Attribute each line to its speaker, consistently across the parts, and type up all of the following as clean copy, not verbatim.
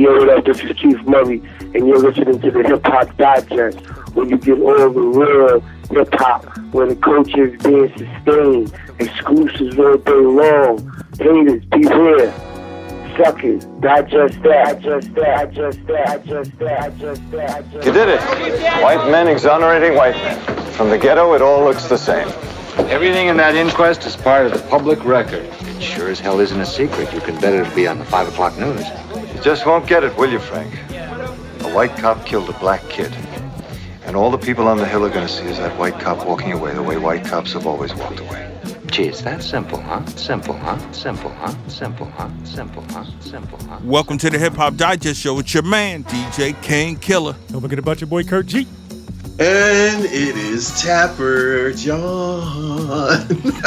Speaker 1: yo, what up? This is Keith Murray, and you're listening to the Hip Hop Digest, where you get all the real hip hop, where the culture is being sustained, exclusives all day long. Haters, beware. Suckers, digest that. You
Speaker 2: did it. White men exonerating white men. From the ghetto, it all looks the same.
Speaker 3: Everything in that inquest is part of the public record. It sure as hell isn't a secret. You can bet it'll be on the 5 o'clock news.
Speaker 2: You just won't get it, will you, Frank? A white cop killed a black kid. And all the people on the hill are going to see is that white cop walking away the way white cops have always walked away.
Speaker 3: Gee, it's that simple, huh? Simple, huh? Simple, huh? Simple, huh? Simple, huh? Simple, huh?
Speaker 4: Welcome to the Hip Hop Digest Show with your man, DJ King Killer.
Speaker 5: Don't forget about your boy, Kurt G.
Speaker 6: And it is Tapper John.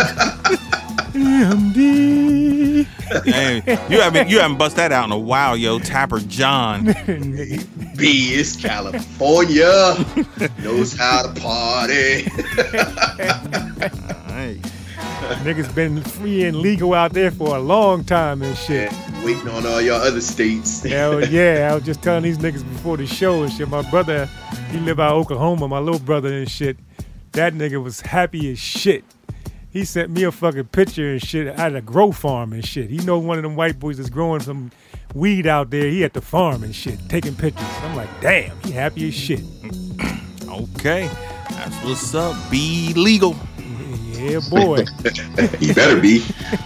Speaker 5: MD.
Speaker 4: Hey, you haven't bust that out in a while, yo. Tapper John.
Speaker 6: B is California. Knows how to party.
Speaker 4: Hey.
Speaker 5: Niggas been free and legal out there for a long time and shit.
Speaker 6: Waiting on all y'all other states.
Speaker 5: Hell yeah, I was just telling these niggas before the show and shit. My brother, he live out in Oklahoma, my little brother and shit. That nigga was happy as shit. He sent me a fucking picture and shit at a grow farm and shit. He know one of them white boys that's growing some weed out there. He at the farm and shit, taking pictures. I'm like, damn, he happy as shit.
Speaker 4: Okay, that's what's up. Be legal.
Speaker 5: Yeah, boy.
Speaker 6: He better be.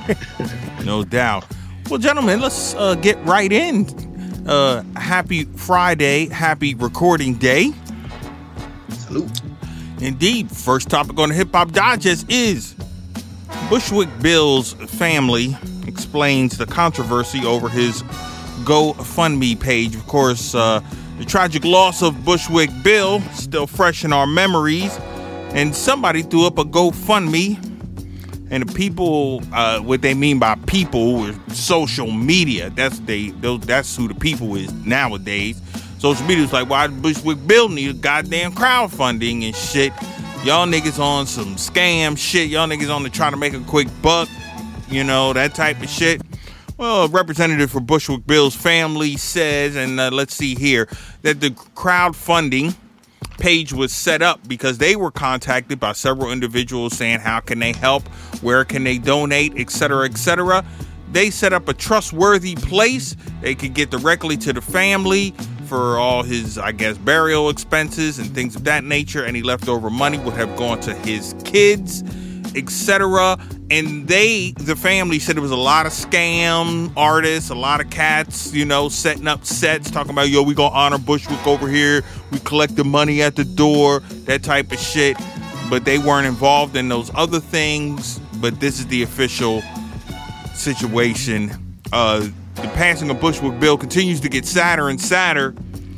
Speaker 4: No doubt. Well, gentlemen, let's get right in. Happy Friday. Happy recording day.
Speaker 6: Salute.
Speaker 4: Indeed. First topic on the Hip Hop Digest is Bushwick Bill's family explains the controversy over his GoFundMe page. Of course, the tragic loss of Bushwick Bill still fresh in our memories. And somebody threw up a GoFundMe, and the people, what they mean by people is social media. That's who the people is nowadays. Social media is like, why Bushwick Bill need a goddamn crowdfunding and shit? Y'all niggas on some scam shit. Y'all niggas on to try to make a quick buck, you know, that type of shit. Well, a representative for Bushwick Bill's family says, and let's see here, that the crowdfunding page was set up because they were contacted by several individuals saying how can they help, where can they donate, etc., etc. They set up a trustworthy place they could get directly to the family for all his, I guess, burial expenses and things of that nature. Any leftover money would have gone to his kids, etc. And the family said it was a lot of scam artists, a lot of cats, you know, setting up sets, talking about, yo, we gonna honor Bushwick over here. We collect the money at the door, that type of shit. But they weren't involved in those other things. But this is the official situation. The passing of Bushwick Bill continues to get sadder and sadder.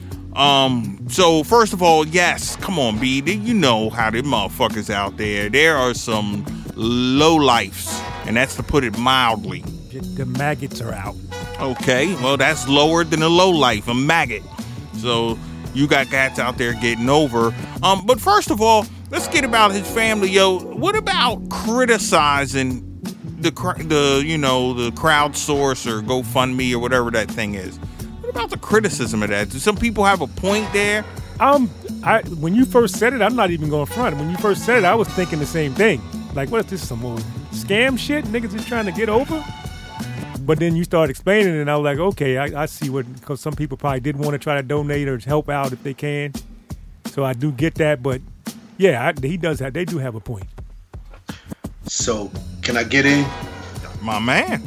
Speaker 4: So first of all, yes, come on, B, you know how them motherfuckers out there. There are some low lifes, and that's to put it mildly.
Speaker 5: The maggots are out.
Speaker 4: Okay, well, that's lower than a low life, a maggot. So you got cats out there getting over. But first of all, let's get about his family, yo. What about criticizing the crowdsource or GoFundMe or whatever that thing is? What about the criticism of that? Do some people have a point there?
Speaker 5: When you first said it, I'm not even going front. When you first said it, I was thinking the same thing. Like, what is this, some old scam shit niggas is trying to get over? But then you start explaining it, and I was like, okay, I see what, because some people probably did want to try to donate or help out if they can. So I do get that, but yeah, they do have a point.
Speaker 6: So, can I get in?
Speaker 4: My man.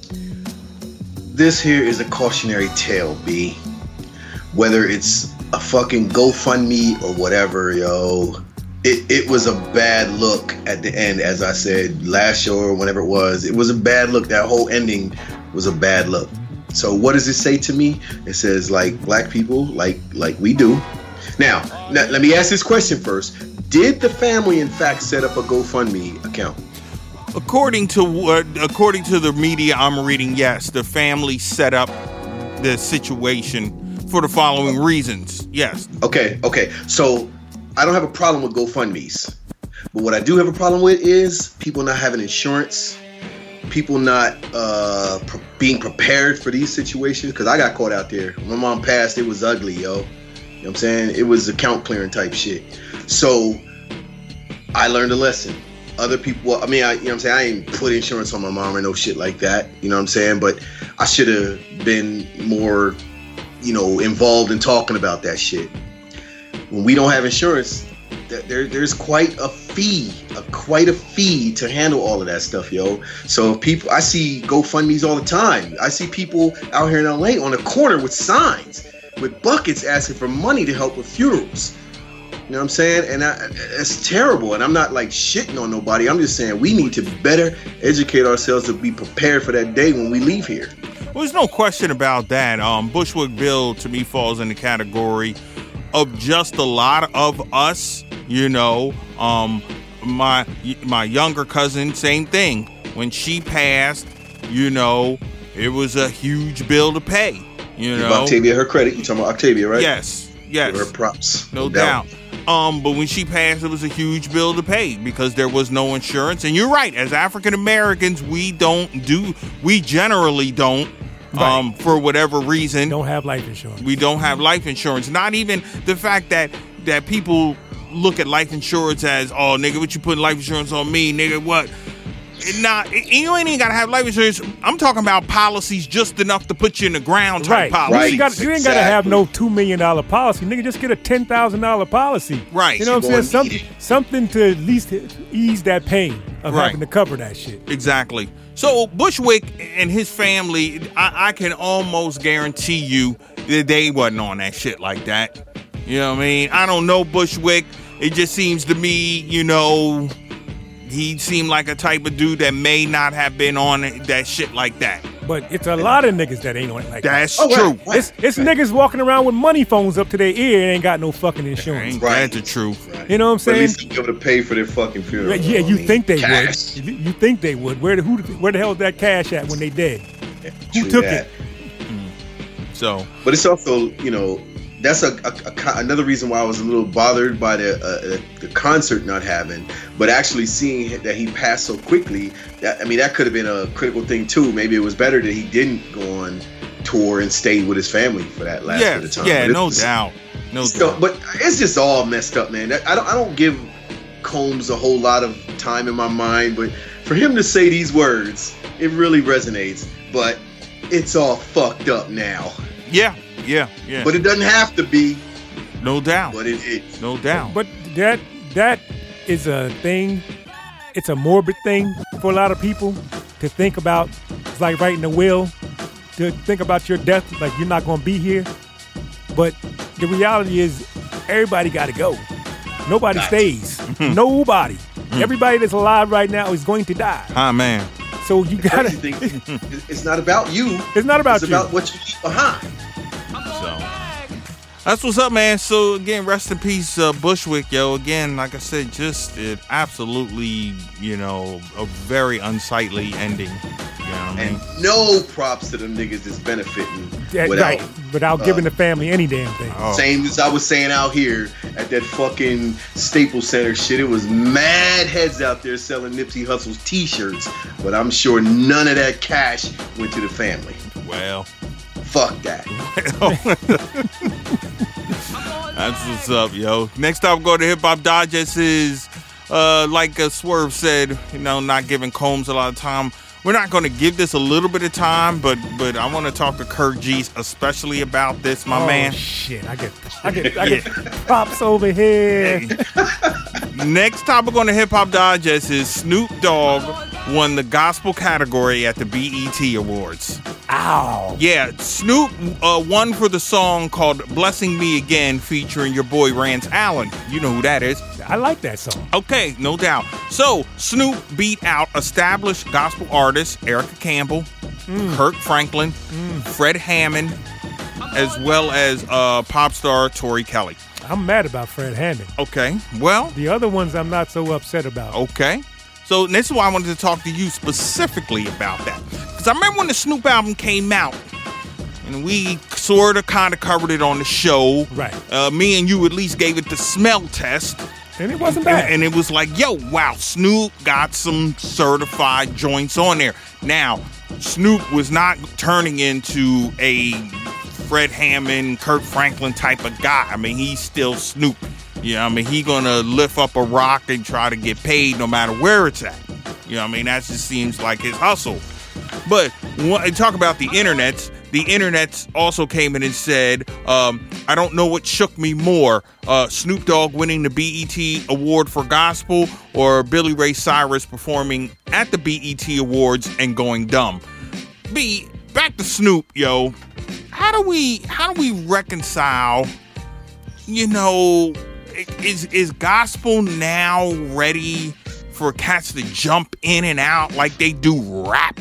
Speaker 6: This here is a cautionary tale, B. Whether it's a fucking GoFundMe or whatever, yo, it was a bad look at the end, as I said last show or whenever it was a bad look. That whole ending was a bad look. So what does it say to me? It says, like, black people, like we do. Now, let me ask this question first. Did the family, in fact, set up a GoFundMe account?
Speaker 4: According to the media I'm reading, yes, the family set up the situation for the following reasons. Yes.
Speaker 6: Okay. So I don't have a problem with GoFundMes, but what I do have a problem with is people not having insurance, people not being prepared for these situations, because I got caught out there. When my mom passed, it was ugly, yo. You know what I'm saying? It was account clearing type shit. So I learned a lesson. Other people, I mean, you know what I'm saying? I ain't put insurance on my mom or no shit like that. You know what I'm saying? But I should have been more, involved in talking about that shit. When we don't have insurance, there's quite a fee to handle all of that stuff, yo. So people, I see GoFundMe's all the time. I see people out here in LA on the corner with signs, with buckets asking for money to help with funerals. You know what I'm saying? And it's terrible. And I'm not like shitting on nobody. I'm just saying we need to better educate ourselves to be prepared for that day when we leave here.
Speaker 4: Well, there's no question about that. Bushwick Bill, to me, falls in the category of just a lot of us, my younger cousin, same thing. When she passed, it was a huge bill to pay,
Speaker 6: Give Octavia her credit. You talking about Octavia, right?
Speaker 4: Yes.
Speaker 6: Give her props.
Speaker 4: No doubt. But when she passed, it was a huge bill to pay because there was no insurance. And you're right, as African Americans, we generally don't. Right. For whatever reason,
Speaker 5: don't have life insurance.
Speaker 4: We don't have life insurance. Not even the fact that people look at life insurance as, oh, nigga, what you putting life insurance on me, nigga? What? You ain't even gotta have life insurance. I'm talking about policies just enough to put you in the ground type policy.
Speaker 5: You ain't gotta have no $2 million policy, nigga. Just get a $10,000 policy.
Speaker 4: Right.
Speaker 5: You know what I'm saying? Something to at least ease that pain of having to cover that shit.
Speaker 4: Exactly. So Bushwick and his family, I can almost guarantee you that they wasn't on that shit like that. You know what I mean? I don't know Bushwick. It just seems to me, he seemed like a type of dude that may not have been on that shit like that.
Speaker 5: But it's a lot of niggas that ain't on it like that.
Speaker 4: That's true.
Speaker 5: It's niggas walking around with money phones up to their ear and ain't got no fucking insurance.
Speaker 4: That's the truth.
Speaker 6: Right.
Speaker 5: You know what I'm saying?
Speaker 6: But at least they'll be able to pay for their fucking funeral.
Speaker 5: Yeah, you think they
Speaker 6: cash.
Speaker 5: would. You think they would. Where the hell is that cash at when they dead? Who took it?
Speaker 4: So,
Speaker 6: but it's also, that's another reason why I was a little bothered by the concert not having, but actually seeing that he passed so quickly. That could have been a critical thing too. Maybe it was better that he didn't go on tour and stayed with his family for that last bit of time.
Speaker 4: Yeah, no doubt.
Speaker 6: But it's just all messed up, man. I don't give Combs a whole lot of time in my mind, but for him to say these words, it really resonates. But it's all fucked up now.
Speaker 4: Yeah.
Speaker 6: But it doesn't have to be.
Speaker 4: No doubt.
Speaker 6: But it is.
Speaker 4: No doubt.
Speaker 5: But that is a thing. It's a morbid thing for a lot of people to think about. It's like writing a will, to think about your death, like you're not going to be here. But the reality is everybody got to go. Nobody stays. Nobody. Everybody that's alive right now is going to die.
Speaker 4: Man.
Speaker 5: So you got to.
Speaker 6: It's not about you.
Speaker 5: It's not about you.
Speaker 6: It's about what you leave behind.
Speaker 4: So that's what's up, man. So again, rest in peace, Bushwick, yo. Again, like I said, just it absolutely, a very unsightly ending. You know what I mean?
Speaker 6: And no props to them niggas that's benefiting
Speaker 5: without giving the family any damn thing.
Speaker 6: Same as I was saying out here at that fucking Staples Center shit. It was mad heads out there selling Nipsey Hussle's t-shirts, but I'm sure none of that cash went to the family.
Speaker 4: Well,
Speaker 6: fuck that.
Speaker 4: That's what's up, yo. Next up, go to Hip Hop Digest is, like Swerve said, not giving Combs a lot of time. We're not going to give this a little bit of time, but I want to talk to Kurt G's especially about this, my man.
Speaker 5: Shit, I get props over here.
Speaker 4: Next topic on the Hip Hop Digest is Snoop Dogg won the gospel category at the BET Awards.
Speaker 5: Ow.
Speaker 4: Yeah, Snoop won for the song called Blessing Me Again featuring your boy Rance Allen. You know who that is.
Speaker 5: I like that song.
Speaker 4: Okay, no doubt. So, Snoop beat out established gospel artists Erica Campbell, Kirk Franklin, Fred Hammond, as well as pop star Tori Kelly.
Speaker 5: I'm mad about Fred Hammond.
Speaker 4: Okay, well.
Speaker 5: The other ones I'm not so upset about.
Speaker 4: Okay. So, this is why I wanted to talk to you specifically about that. Because I remember when the Snoop album came out, and we sort of kind of covered it on the show.
Speaker 5: Right.
Speaker 4: Me and you at least gave it the smell test.
Speaker 5: And it wasn't bad.
Speaker 4: And it was like, yo, wow, Snoop got some certified joints on there. Now, Snoop was not turning into a Fred Hammond, Kirk Franklin type of guy. I mean, he's still Snoop. You know what I mean? He gonna lift up a rock and try to get paid no matter where it's at. You know what I mean? That just seems like his hustle. But talk about the internets also came in and said, I don't know what shook me more, Snoop Dogg winning the BET Award for Gospel or Billy Ray Cyrus performing at the BET Awards and going dumb. B, back to Snoop, yo. How do we reconcile, you know, is gospel now ready for cats to jump in and out like they do rap?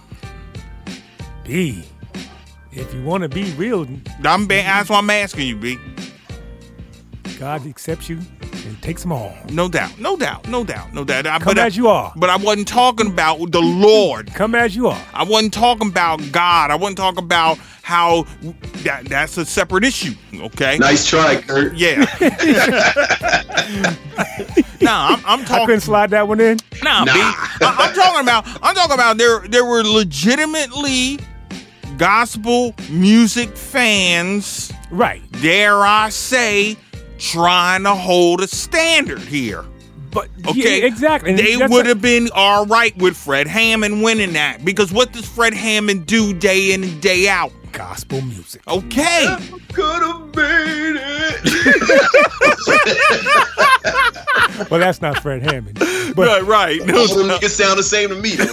Speaker 5: B, if you want to be real,
Speaker 4: That's why I'm asking you, B.
Speaker 5: God accepts you and takes them all.
Speaker 4: No doubt.
Speaker 5: Come as you are.
Speaker 4: But I wasn't talking about the Lord.
Speaker 5: Come as you are.
Speaker 4: I wasn't talking about God. I wasn't talking about how that's a separate issue, okay?
Speaker 6: Nice try, Kurt.
Speaker 4: Yeah. I'm talking.
Speaker 5: I couldn't slide that one in.
Speaker 4: Nah. B. I'm talking about there were legitimately gospel music fans,
Speaker 5: right?
Speaker 4: Dare I say, trying to hold a standard here.
Speaker 5: But
Speaker 4: okay,
Speaker 5: yeah, exactly. And
Speaker 4: they would have been all right with Fred Hammond winning that, because what does Fred Hammond do day in and day out?
Speaker 5: Gospel music.
Speaker 4: Okay.
Speaker 6: Could have made it.
Speaker 5: Well, that's not Fred Hammond. But
Speaker 4: right. No,
Speaker 6: all them niggas sound the same to me.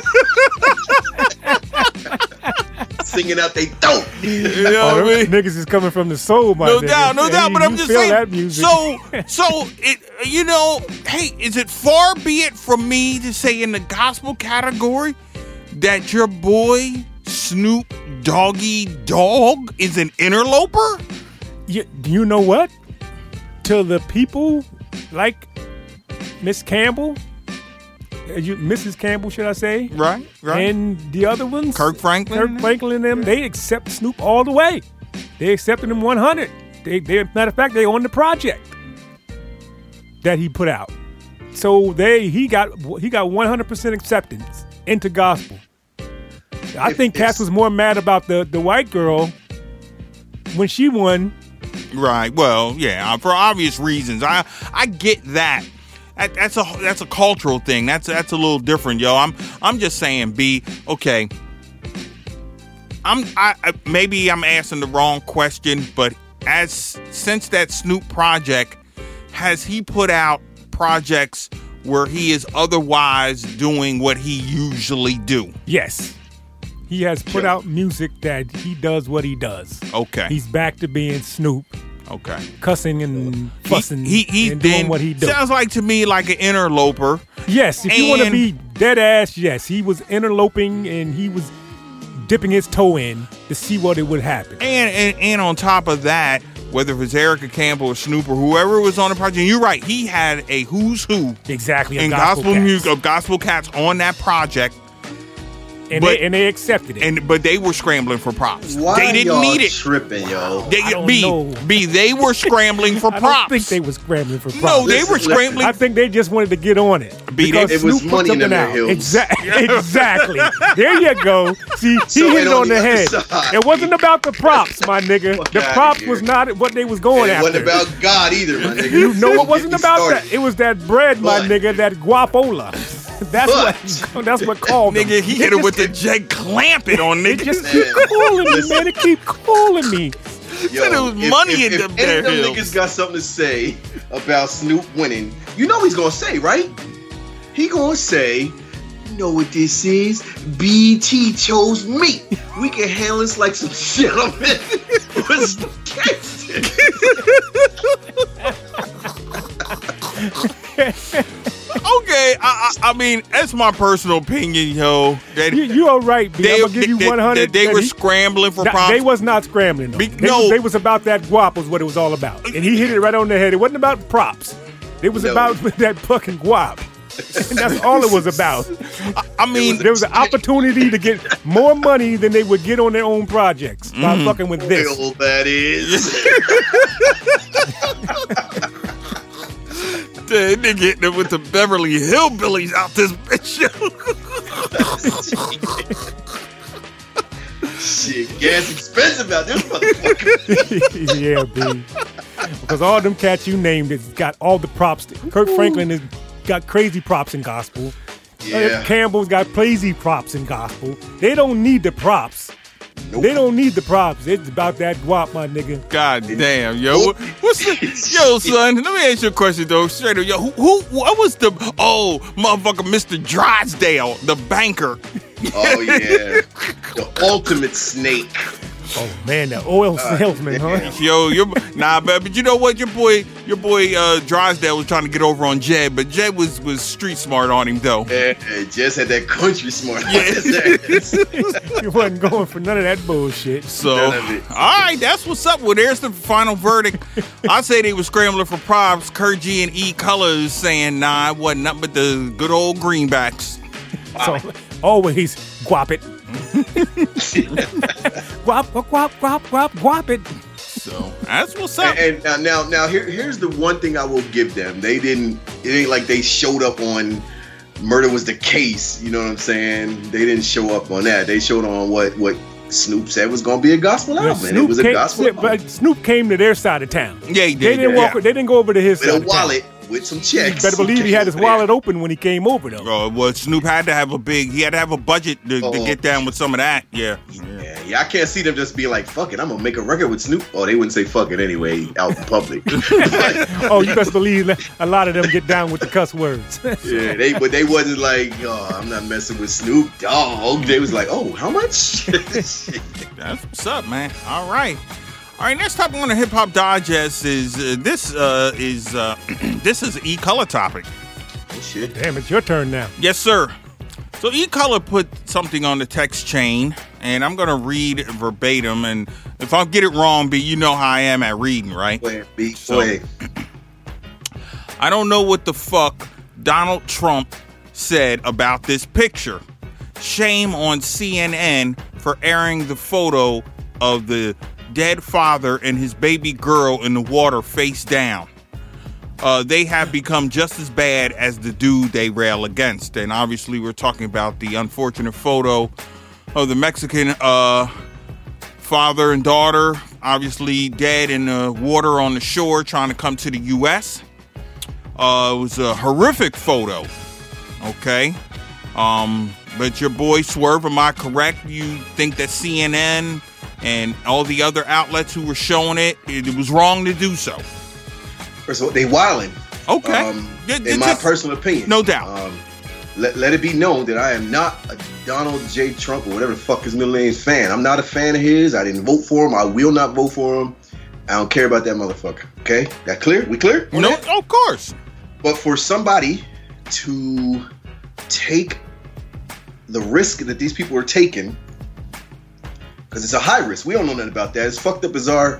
Speaker 6: Singing out they don't.
Speaker 4: You know what I mean?
Speaker 5: Niggas is coming from the soul, my
Speaker 4: no
Speaker 5: nigga.
Speaker 4: doubt. But I'm just
Speaker 5: feel
Speaker 4: saying.
Speaker 5: That music.
Speaker 4: So it, you know, hey, is it far be it from me to say in the gospel category that your boy Snoop Doggy Dogg is an interloper?
Speaker 5: You know what? To the people like Miss Campbell, Mrs. Campbell, should I say?
Speaker 4: Right.
Speaker 5: And the other ones,
Speaker 4: Kirk Franklin
Speaker 5: and them, they accept Snoop all the way. They accepted him 100. They matter of fact, they own the project that he put out. So he got 100% acceptance into gospel. I think Cass was more mad about the white girl when she won.
Speaker 4: Right. Well, yeah, for obvious reasons. I get that. That's a cultural thing. That's a little different, yo. I'm just saying, B. Okay. Maybe I'm asking the wrong question, but since that Snoop project, has he put out projects where he is otherwise doing what he usually do?
Speaker 5: Yes. He has put out music that he does what he does.
Speaker 4: Okay.
Speaker 5: He's back to being Snoop.
Speaker 4: Okay.
Speaker 5: Cussing and fussing
Speaker 4: he's
Speaker 5: and doing what he does.
Speaker 4: Sounds like to me like an interloper.
Speaker 5: Yes, if you want to be dead ass, yes. He was interloping and he was dipping his toe in to see what it would happen.
Speaker 4: And on top of that, whether it was Erica Campbell or Snoop or whoever was on the project, you're right, he had a who's who
Speaker 5: exactly
Speaker 4: in gospel music of gospel cats on that project.
Speaker 5: And they accepted it.
Speaker 4: But they were scrambling for props.
Speaker 6: Why
Speaker 4: they didn't need it.
Speaker 6: Tripping, yo.
Speaker 4: They were scrambling for props.
Speaker 5: I don't think they were scrambling for props.
Speaker 4: No, they were scrambling.
Speaker 5: I think they just wanted to get on it.
Speaker 6: It was money in their heels.
Speaker 5: Exactly. There you go. See, he hit it on the head. It wasn't about the props, my nigga. The props was not what they was going after.
Speaker 6: It wasn't about God either, my nigga.
Speaker 5: You know it wasn't about that. It was that bread, my nigga, that guapola. That's what called
Speaker 4: nigga, he hit it with the Jake Clampett on nigga.
Speaker 5: It just keep calling me, man. It keep calling me.
Speaker 6: Yo,
Speaker 4: said it was money in them
Speaker 6: there. If them niggas got something to say about Snoop winning, you know what he's gonna say, right? He gonna say, you know what this is? BT chose me. We can handle this like some gentlemen. What's the
Speaker 4: Okay, I mean, that's my personal opinion, yo.
Speaker 5: You are right, B. I'm gonna give you 100.
Speaker 4: They were scrambling for props.
Speaker 5: They was not scrambling, though. They was about that guap was what it was all about. And he hit it right on the head. It wasn't about props. It was about that fucking guap. And that's all it was about.
Speaker 4: I mean,
Speaker 5: there was an opportunity to get more money than they would get on their own projects by fucking with this.
Speaker 6: That is.
Speaker 4: Shit, nigga hitting it with the Beverly Hillbillies out this bitch.
Speaker 6: Shit, gas expensive out this motherfucker.
Speaker 5: Yeah, B. Because all them cats you named has got all the props. Kirk Franklin has got crazy props in gospel.
Speaker 6: Yeah.
Speaker 5: Campbell's got crazy props in gospel. They don't need the props.
Speaker 6: Nope.
Speaker 5: They don't need the props. It's about that guap, my nigga.
Speaker 4: God damn, yo. What's the, yo, son, let me ask you a question, though. Straight up, yo, what was the, motherfucker, Mr. Drysdale, the banker.
Speaker 6: Oh, yeah. The ultimate snake.
Speaker 5: Oh, man, the oil salesman, huh?
Speaker 4: Yo, but you know what? Your boy Drysdale was trying to get over on Jed, but Jed was street smart on him, though.
Speaker 6: Yeah, just had that country smart.
Speaker 5: Yeah. He wasn't going for none of that bullshit.
Speaker 4: So, all right, that's what's up. Well, there's the final verdict. I say they were scrambling for props. Kergy and E Colors saying, nah, it wasn't nothing but the good old greenbacks.
Speaker 5: So, always guap it. guap it.
Speaker 4: So that's what's up.
Speaker 6: And now here's the one thing I will give them. It ain't like they showed up on Murder Was the Case. You know what I'm saying? They didn't show up on that. They showed on what Snoop said was going to be a gospel album. And it was a gospel album.
Speaker 5: But Snoop came to their side of town.
Speaker 4: Yeah, he did.
Speaker 5: They didn't go over to his side
Speaker 6: with a wallet. With some checks.
Speaker 5: You better believe he had his wallet open when he came over, though.
Speaker 4: Well, Snoop had to have a budget to get down with some of that. Yeah.
Speaker 6: I can't see them just be like, fuck it, I'm going to make a record with Snoop. Oh, they wouldn't say fuck it anyway out in public.
Speaker 5: You best believe a lot of them get down with the cuss words.
Speaker 6: Yeah, but they wasn't like, I'm not messing with Snoop Dogg. They was like, oh, how much?
Speaker 4: That's what's up, man. All right, next topic on the Hip Hop Digest is this is E Color topic.
Speaker 6: Oh shit!
Speaker 5: Damn, it's your turn now.
Speaker 4: Yes, sir. So E Color put something on the text chain, and I'm gonna read it verbatim. And if I get it wrong, B, you know how I am at reading, right?
Speaker 6: Go ahead, B.
Speaker 4: So, I don't know what the fuck Donald Trump said about this picture. Shame on CNN for airing the photo of the dead father and his baby girl in the water face down. They have become just as bad as the dude they rail against. And obviously we're talking about the unfortunate photo of the Mexican father and daughter, obviously dead in the water on the shore trying to come to the U.S. It was a horrific photo. Okay. But your boy Swerve, am I correct? You think that CNN and all the other outlets who were showing it was wrong to do so?
Speaker 6: First of all, they wildin'.
Speaker 4: Okay.
Speaker 6: In my personal opinion.
Speaker 4: No doubt.
Speaker 6: Let it be known that I am not a Donald J. Trump or whatever the fuck his middle name is fan. I'm not a fan of his. I didn't vote for him. I will not vote for him. I don't care about that motherfucker. Okay? That clear? We clear?
Speaker 4: No, of course.
Speaker 6: But for somebody to take the risk that these people are taking, because it's a high risk. We don't know nothing about that. As fucked up as our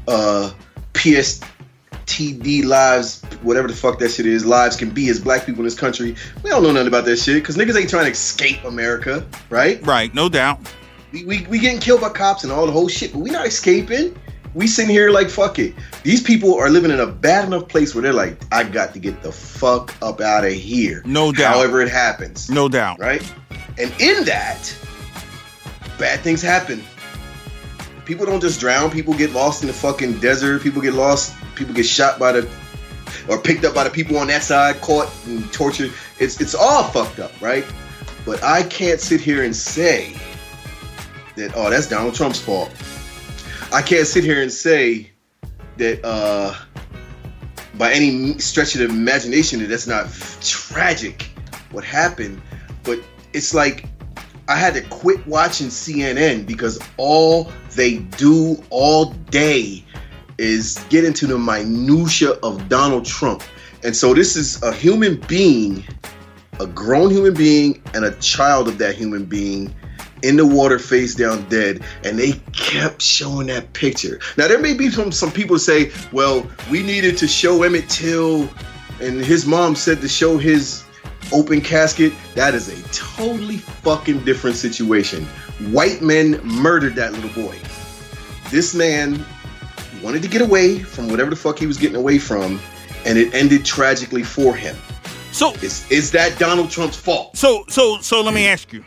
Speaker 6: PSTD lives, whatever the fuck that shit is, lives can be as black people in this country. We don't know nothing about that shit because niggas ain't trying to escape America, right?
Speaker 4: Right, no doubt.
Speaker 6: We getting killed by cops and all the whole shit, but we not escaping. We sitting here like, fuck it. These people are living in a bad enough place where they're like, I got to get the fuck up out of here.
Speaker 4: No doubt.
Speaker 6: However it happens.
Speaker 4: No doubt.
Speaker 6: Right? And in that, bad things happen. People don't just drown. People get lost in the fucking desert. People get lost. People get shot or picked up by the people on that side, caught and tortured. It's all fucked up, right? But I can't sit here and say that, that's Donald Trump's fault. I can't sit here and say that by any stretch of the imagination that that's not tragic what happened. But it's like I had to quit watching CNN because all they do all day is get into the minutia of Donald Trump. And so this is a human being, a grown human being, and a child of that human being in the water face down dead, and they kept showing that picture. Now there may be some people say, well, we needed to show Emmett Till, and his mom said to show his open casket. That is a totally fucking different situation. White men murdered that little boy. This man wanted to get away from whatever the fuck he was getting away from, and it ended tragically for him.
Speaker 4: So
Speaker 6: is that Donald Trump's fault?
Speaker 4: So let me ask you.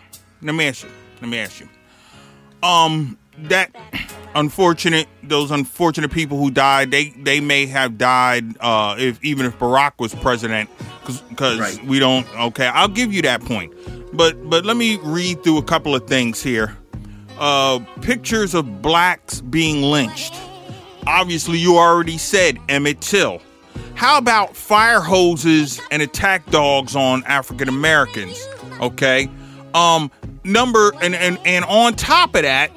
Speaker 4: That those unfortunate people who died, they may have died if Barack was president, because
Speaker 6: right.
Speaker 4: We don't. Okay, I'll give you that point. But let me read through a couple of things here. Pictures of blacks being lynched. Obviously, you already said Emmett Till. How about fire hoses and attack dogs on African Americans? Okay. And on top of that,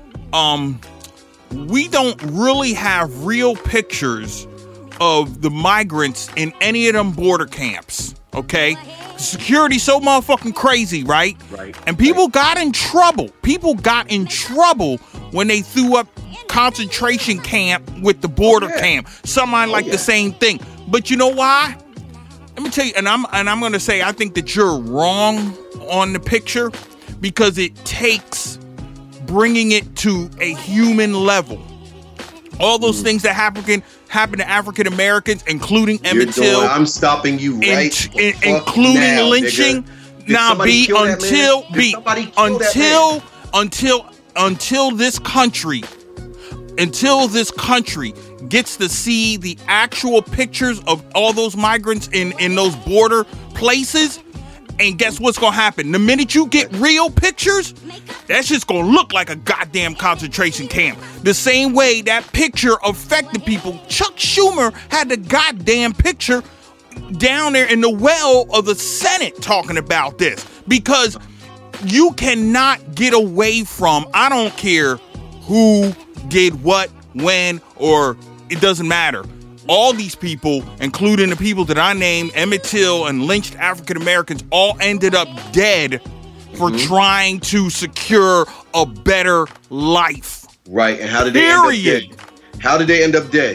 Speaker 4: we don't really have real pictures of the migrants in any of them border camps. Okay. Security's so motherfucking crazy, right?
Speaker 6: Right.
Speaker 4: And people got in trouble. People got in trouble when they threw up concentration camp with the border camp. Somebody like the same thing. But you know why? Let me tell you, and I'm going to say I think that you're wrong on the picture, because it takes bringing it to a human level. All those things that happen to African Americans, including Emmett Till.
Speaker 6: I'm stopping you right.
Speaker 4: Including
Speaker 6: now,
Speaker 4: lynching. Now, B, until this country gets to see the actual pictures of all those migrants in those border places. And guess what's gonna happen? The minute you get real pictures, that's just gonna look like a goddamn concentration camp. The same way that picture affected people. Chuck Schumer had the goddamn picture down there in the well of the Senate talking about this, because you cannot get away from, I don't care who did what, when, or it doesn't matter. All these people, including the people that I named, Emmett Till and lynched African Americans, all ended up dead for trying to secure a better life.
Speaker 6: Right, and how did they end up dead? How did they end up dead?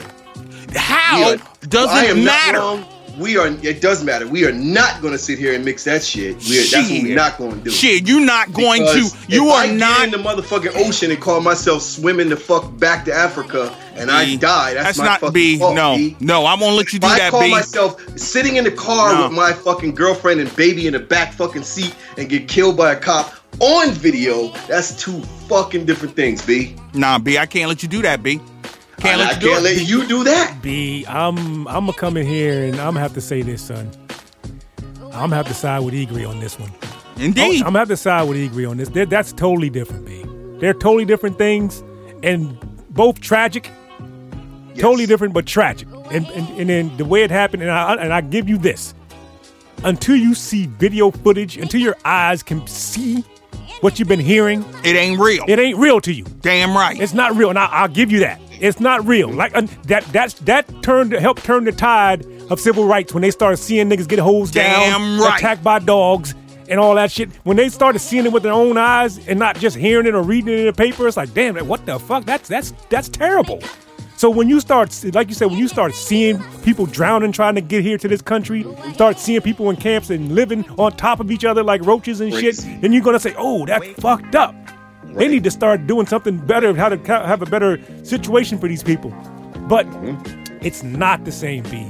Speaker 4: How doesn't matter.
Speaker 6: It does matter. We are not going to sit here and mix that shit. That's what we're not going to do.
Speaker 4: Shit, you're not going to. You are not
Speaker 6: in the motherfucking ocean and call myself swimming the fuck back to Africa and I die. That's my
Speaker 4: not
Speaker 6: fucking
Speaker 4: B.
Speaker 6: fault,
Speaker 4: No,
Speaker 6: B.
Speaker 4: no, I won't let you do that, B.
Speaker 6: I call myself sitting in the car with my fucking girlfriend and baby in the back fucking seat and get killed by a cop on video. That's two fucking different things, B.
Speaker 4: Nah, B, I can't let you do that, B.
Speaker 6: I can't let you do that.
Speaker 5: B, I'm gonna come in here and I'm gonna have to say this, son. I'm gonna have to side with Egri on this one.
Speaker 4: Indeed.
Speaker 5: I'm gonna have to side with Egri on this. That's totally different, B. They're totally different things, and both tragic. Yes. Totally different, but tragic. And then the way it happened, and I give you this: until you see video footage, until your eyes can see what you've been hearing,
Speaker 4: it ain't real.
Speaker 5: It ain't real to you.
Speaker 4: Damn right.
Speaker 5: It's not real, and I'll give you that. It's not real. Like that helped turn the tide of civil rights when they started seeing niggas get hosed down, attacked by dogs, and all that shit. When they started seeing it with their own eyes and not just hearing it or reading it in the paper, it's like, damn, what the fuck? That's terrible. So when you start, like you said, when you start seeing people drowning trying to get here to this country, start seeing people in camps and living on top of each other like roaches and shit, then you're gonna say, oh, that's fucked up. They need to start doing something better, how to have a better situation for these people. But it's not the same, B.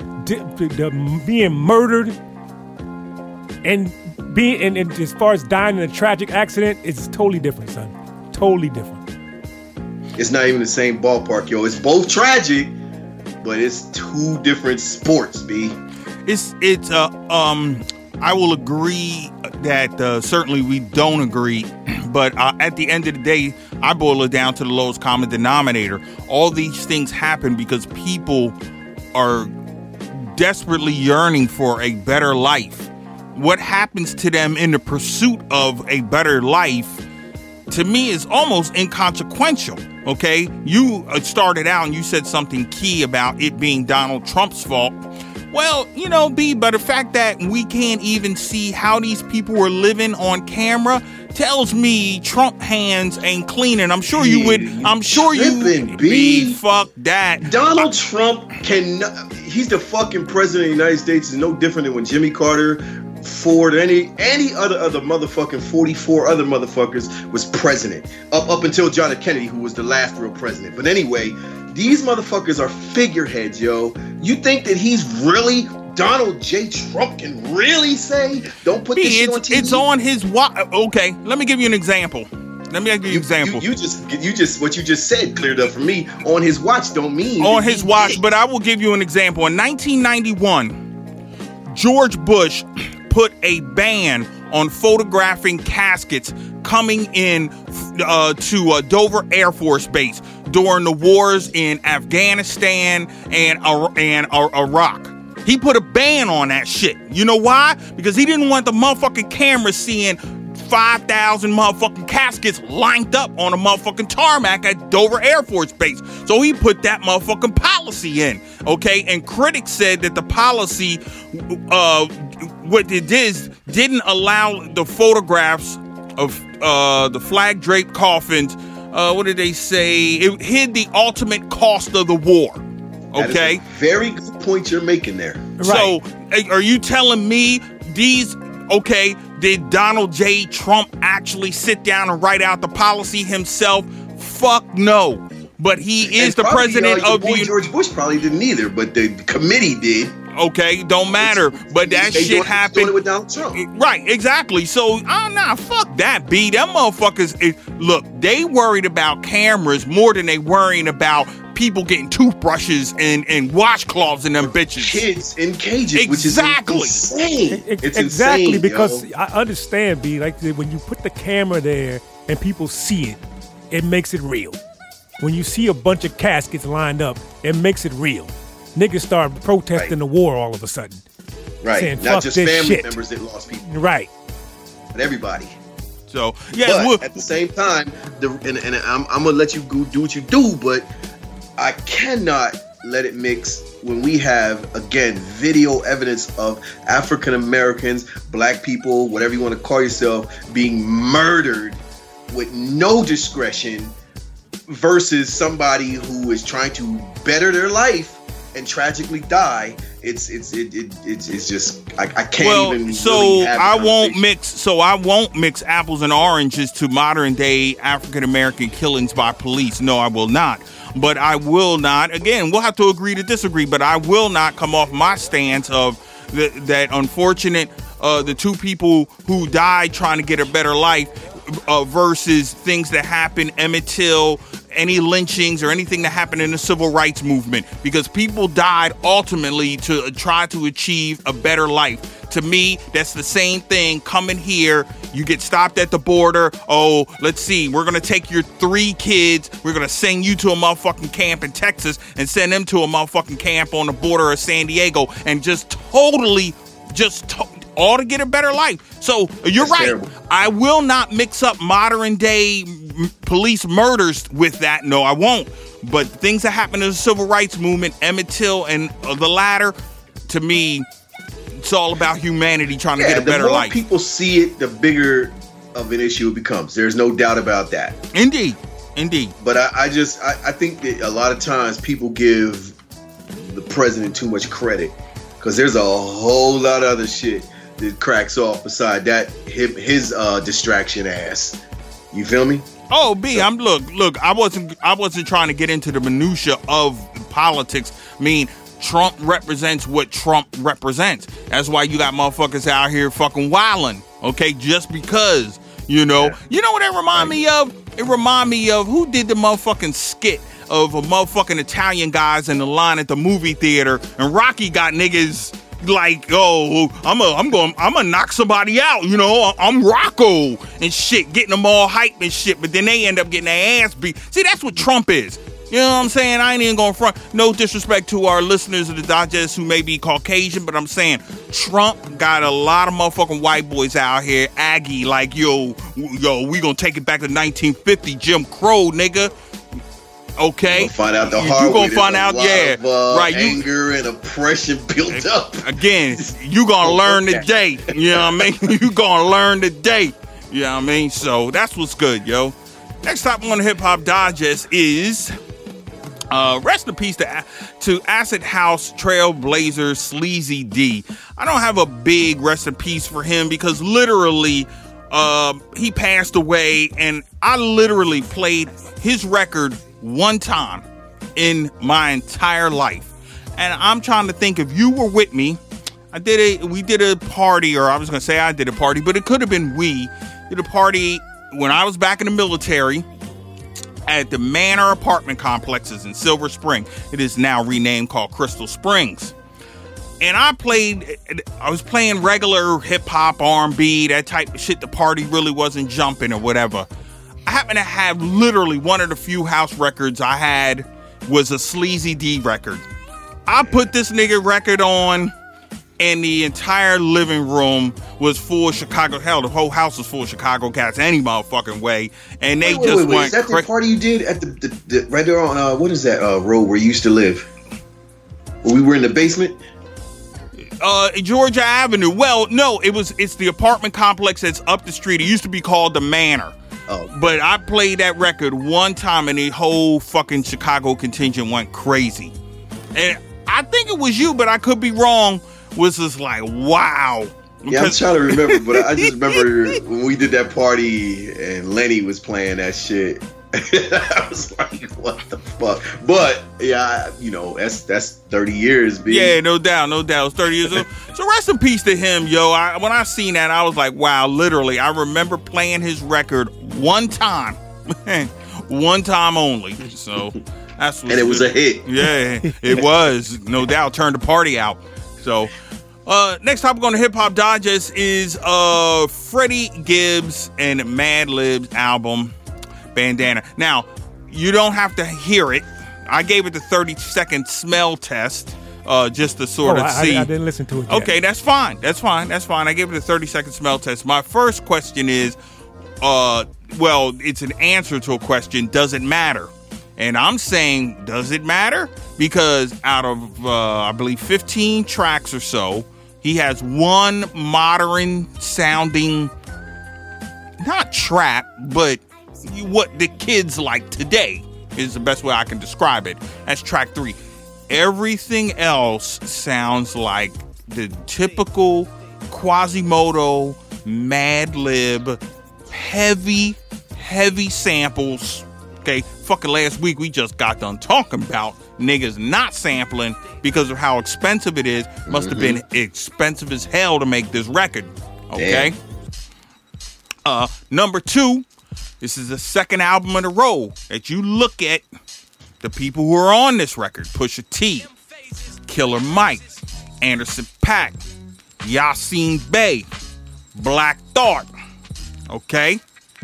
Speaker 5: Being murdered and as far as dying in a tragic accident, it's totally different, son. Totally different.
Speaker 6: It's not even the same ballpark, yo. It's both tragic, but it's two different sports, B.
Speaker 4: I will agree that certainly we don't agree, but at the end of the day, I boil it down to the lowest common denominator. All these things happen because people are desperately yearning for a better life. What happens to them in the pursuit of a better life, to me, is almost inconsequential. Okay, you started out and you said something key about it being Donald Trump's fault. Well, B, but the fact that we can't even see how these people were living on camera tells me Trump hands ain't clean. And I'm sure you would. I'm sure you would. B, fuck that.
Speaker 6: Donald Trump he's the fucking president of the United States. Is no different than when Jimmy Carter, Ford, any other motherfucking 44 other motherfuckers was president. Up until John F. Kennedy, who was the last real president. But anyway, these motherfuckers are figureheads, yo. You think that he's really Donald J. Trump can really say, don't put this shit on TV?
Speaker 4: It's on his watch. Okay, let me give you an example. You
Speaker 6: just what you just said cleared up for me. On his watch don't mean
Speaker 4: on his watch, but I will give you an example. In 1991, George Bush put a ban on photographing caskets coming in to Dover Air Force Base during the wars in Afghanistan and Iraq. He put a ban on that shit. You know why? Because he didn't want the motherfucking camera seeing 5,000 motherfucking caskets lined up on a motherfucking tarmac at Dover Air Force Base. So he put that motherfucking policy in, okay? And critics said that the policy, what it is, didn't allow the photographs of the flag draped coffins. What did they say? It hid the ultimate cost of the war. Okay,
Speaker 6: that is a very good point you're making there.
Speaker 4: Right. So, are you telling me these? Okay, did Donald J. Trump actually sit down and write out the policy himself? Fuck no. But he is the president of the.
Speaker 6: George Bush probably didn't either, but the committee did.
Speaker 4: Okay, don't matter. But that shit happened.
Speaker 6: Doing it with Donald Trump.
Speaker 4: Right, exactly. So, nah, fuck that, B. Them motherfuckers, look, they worried about cameras more than they worrying about people getting toothbrushes and washcloths in them bitches.
Speaker 6: Kids in cages,
Speaker 4: exactly.
Speaker 6: Which is insane. It's
Speaker 5: exactly,
Speaker 6: insane,
Speaker 5: because
Speaker 6: yo.
Speaker 5: I understand, B, like when you put the camera there and people see it, it makes it real. When you see a bunch of caskets lined up, it makes it real. Niggas start protesting the war all of a sudden.
Speaker 6: Right.
Speaker 5: Saying,
Speaker 6: not just family
Speaker 5: shit.
Speaker 6: members that lost people.
Speaker 5: Right.
Speaker 6: But everybody.
Speaker 4: So, yeah.
Speaker 6: But at the same time, and I'm going to let you go do what you do, but I cannot let it mix when we have, again, video evidence of African Americans, black people, whatever you want to call yourself, being murdered with no discretion versus somebody who is trying to better their life and tragically die. It's just I can't even.
Speaker 4: So
Speaker 6: really have
Speaker 4: I won't mix apples and oranges to modern day African American killings by police. No, I will not. But I will not. Again, we'll have to agree to disagree. But I will not come off my stance of that unfortunate the two people who died trying to get a better life versus things that happened, Emmett Till, any lynchings or anything that happened in the civil rights movement, because people died ultimately to try to achieve a better life. To me, that's the same thing coming here. You get stopped at the border. Oh, let's see. We're going to take your 3 kids. We're going to send you to a motherfucking camp in Texas and send them to a motherfucking camp on the border of San Diego and all to get a better life. So you're right. Terrible. I will not mix up modern day police murders with that. No, I won't. But things that happened in the civil rights movement, Emmett Till and the latter, to me, it's all about humanity trying to get a better life.
Speaker 6: The more people see it, the bigger of an issue it becomes. There's no doubt about that.
Speaker 4: Indeed. But
Speaker 6: I think that a lot of times people give the president too much credit because there's a whole lot of other shit that cracks off beside that his distraction ass. You feel me?
Speaker 4: Oh, B, so, look, I wasn't trying to get into the minutia of politics. I mean, Trump represents what Trump represents. That's why you got motherfuckers out here fucking wilding, okay? Just because, you know. Yeah. You know what that remind me of? It remind me of who did the motherfucking skit of a motherfucking Italian guys in the line at the movie theater, and Rocky got niggas like, oh, I'm gonna knock somebody out, you know, I'm Rocco and shit, getting them all hype and shit, but then they end up getting their ass beat. See, that's what Trump is. You know what I'm saying? I ain't even gonna front. No disrespect to our listeners of the Digest who may be Caucasian, but I'm saying Trump got a lot of motherfucking white boys out here, Aggie, like, yo, we gonna take it back to 1950, Jim Crow, nigga. Okay,
Speaker 6: you'll find out the hard way.
Speaker 4: You gonna find out, right?
Speaker 6: Anger and oppression built up.
Speaker 4: Again, you gonna learn today. You know what I mean? You gonna learn today. You know what I mean? So that's what's good, yo. Next topic on the Hip Hop Digest is rest in peace to Acid House Trailblazer Sleazy D. I don't have a big rest in peace for him because literally he passed away, and I literally played his record one time in my entire life. And I'm trying to think if you were with me. We did a party, or I was going to say I did a party, but it could have been we did a party when I was back in the military at the Manor apartment complexes in Silver Spring. It is now renamed called Crystal Springs. And I was playing regular hip hop, R&B, that type of shit. The party really wasn't jumping or whatever. I happened to have literally one of the few house records I had was a Sleazy D record. I put this nigga record on, and the entire living room was full of Chicago. Hell, the whole house was full of Chicago cats any motherfucking way. And they went
Speaker 6: Is that the party you did at the right there on what is that road where you used to live? Where we were in the basement?
Speaker 4: Georgia Avenue. Well, no, it's the apartment complex that's up the street. It used to be called the Manor.
Speaker 6: Oh.
Speaker 4: But I played that record one time and the whole fucking Chicago contingent went crazy. And I think it was you, but I could be wrong. Was just like, wow.
Speaker 6: Yeah, I'm trying to remember, but I just remember when we did that party and Lenny was playing that shit. I was like, what the fuck? But yeah, that's 30 years, B.
Speaker 4: Yeah, no doubt. It's 30 years old. So rest in peace to him, yo. When I seen that, I was like, wow, literally. I remember playing his record one time. One time only. So that's what
Speaker 6: and it was a hit.
Speaker 4: Yeah, it was. No doubt. Turned the party out. So next topic on the Hip Hop Digest is Freddie Gibbs and Madlib's album Bandana. Now, you don't have to hear it. I gave it the 30-second smell test just to sort of see.
Speaker 5: I didn't listen to it yet.
Speaker 4: Okay, that's fine. I gave it a 30-second smell test. My first question is, it's an answer to a question. Does it matter? And I'm saying, does it matter? Because out of, I believe, 15 tracks or so, he has one modern sounding, not trap, but what the kids like today is the best way I can describe it. That's track 3. Everything else sounds like the typical Quasimodo, Madlib, heavy samples. Okay, fucking last week we just got done talking about niggas not sampling because of how expensive it is. Must have been expensive as hell to make this record. Okay. Damn. Number 2, this is the second album in a row that you look at the people who are on this record. Pusha T, Killer Mike, Anderson .Paak, Yasin Bey, Black Thought. Okay.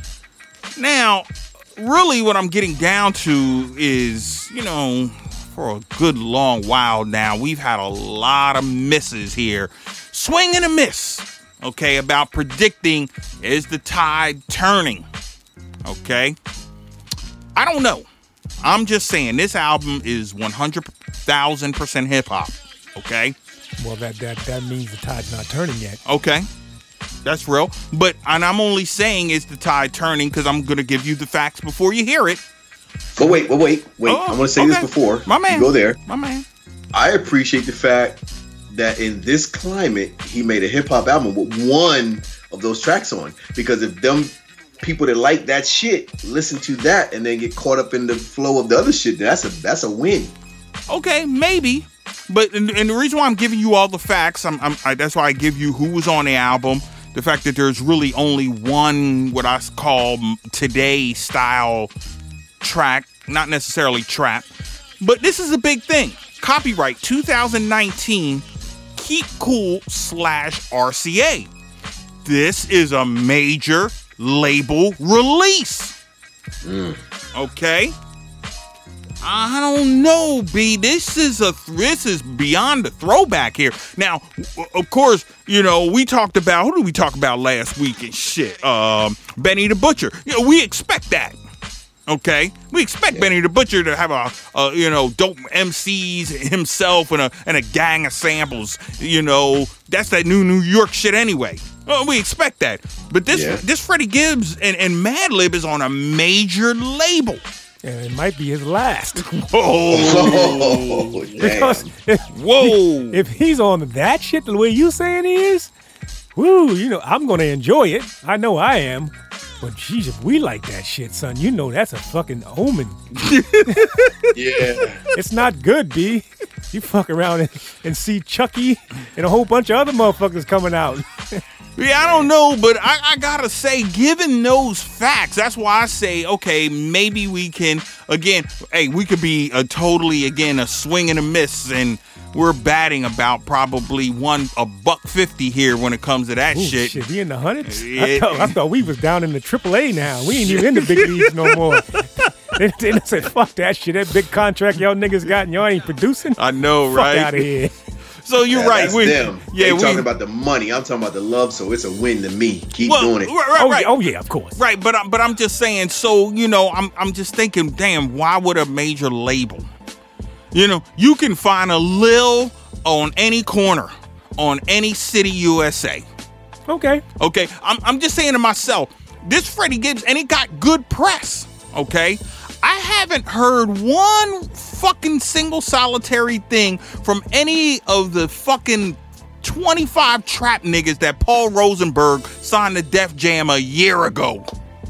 Speaker 4: Now, really what I'm getting down to is, for a good long while now, we've had a lot of misses here. Swing and a miss, okay, about predicting, is the tide turning? Okay? I don't know. I'm just saying this album is 100,000% hip-hop, okay?
Speaker 5: Well, that means the tide's not turning yet.
Speaker 4: Okay. That's real. And I'm only saying is the tide turning because I'm going to give you the facts before you hear it.
Speaker 6: But wait. I want to say this before
Speaker 4: my man,
Speaker 6: you go there.
Speaker 4: My man.
Speaker 6: I appreciate the fact that in this climate, he made a hip-hop album with one of those tracks on. Because if them people that like that shit listen to that and then get caught up in the flow of the other shit, that's a win.
Speaker 4: Okay, maybe. But and the reason why I'm giving you all the facts, that's why I give you who was on the album. The fact that there's really only one, what I call today style track, not necessarily trap, but this is a big thing. Copyright 2019, Keep Cool /RCA. This is a major label release. Okay. I don't know, B. This is beyond the throwback here. Now, of course, we talked about, who did we talk about last week and shit? Benny the Butcher. We expect that. Okay, we expect Benny the Butcher to have a dope MCs himself and a gang of samples. That's that New York shit anyway. We expect that. But this Freddie Gibbs and Madlib is on a major label.
Speaker 5: And it might be his last.
Speaker 6: Whoa.
Speaker 5: Because
Speaker 4: Whoa.
Speaker 5: If he's on that shit the way you saying he is, I'm going to enjoy it. I know I am. But geez, if we like that shit, son, that's a fucking omen.
Speaker 6: Yeah.
Speaker 5: It's not good, B. You fuck around and see Chucky and a whole bunch of other motherfuckers coming out.
Speaker 4: Yeah, I don't know, but I gotta say, given those facts, that's why I say, okay, maybe we can, again, hey, we could be a swing and a miss, and we're batting about probably $1.50 here when it comes to that shit.
Speaker 5: Shit, we in the hundreds?
Speaker 4: Yeah.
Speaker 5: I thought we was down in the AAA now. We ain't even in the big leagues no more. They said, fuck that shit. That big contract y'all niggas got and y'all ain't producing.
Speaker 4: I know,
Speaker 5: fuck
Speaker 4: right?
Speaker 5: Fuck out of here.
Speaker 4: So you're right.
Speaker 6: That's them. They talking about the money. I'm talking about the love, so it's a win to me. Keep doing it.
Speaker 4: Right.
Speaker 5: Oh yeah, of course.
Speaker 4: Right, but I'm just saying, so, I'm just thinking, damn, why would a major label? You can find a Lil on any corner, on any city USA.
Speaker 5: Okay.
Speaker 4: I'm just saying to myself, this Freddie Gibbs, and it got good press, okay? I haven't heard one fucking single solitary thing from any of the fucking 25 trap niggas that Paul Rosenberg signed to Def Jam a year ago.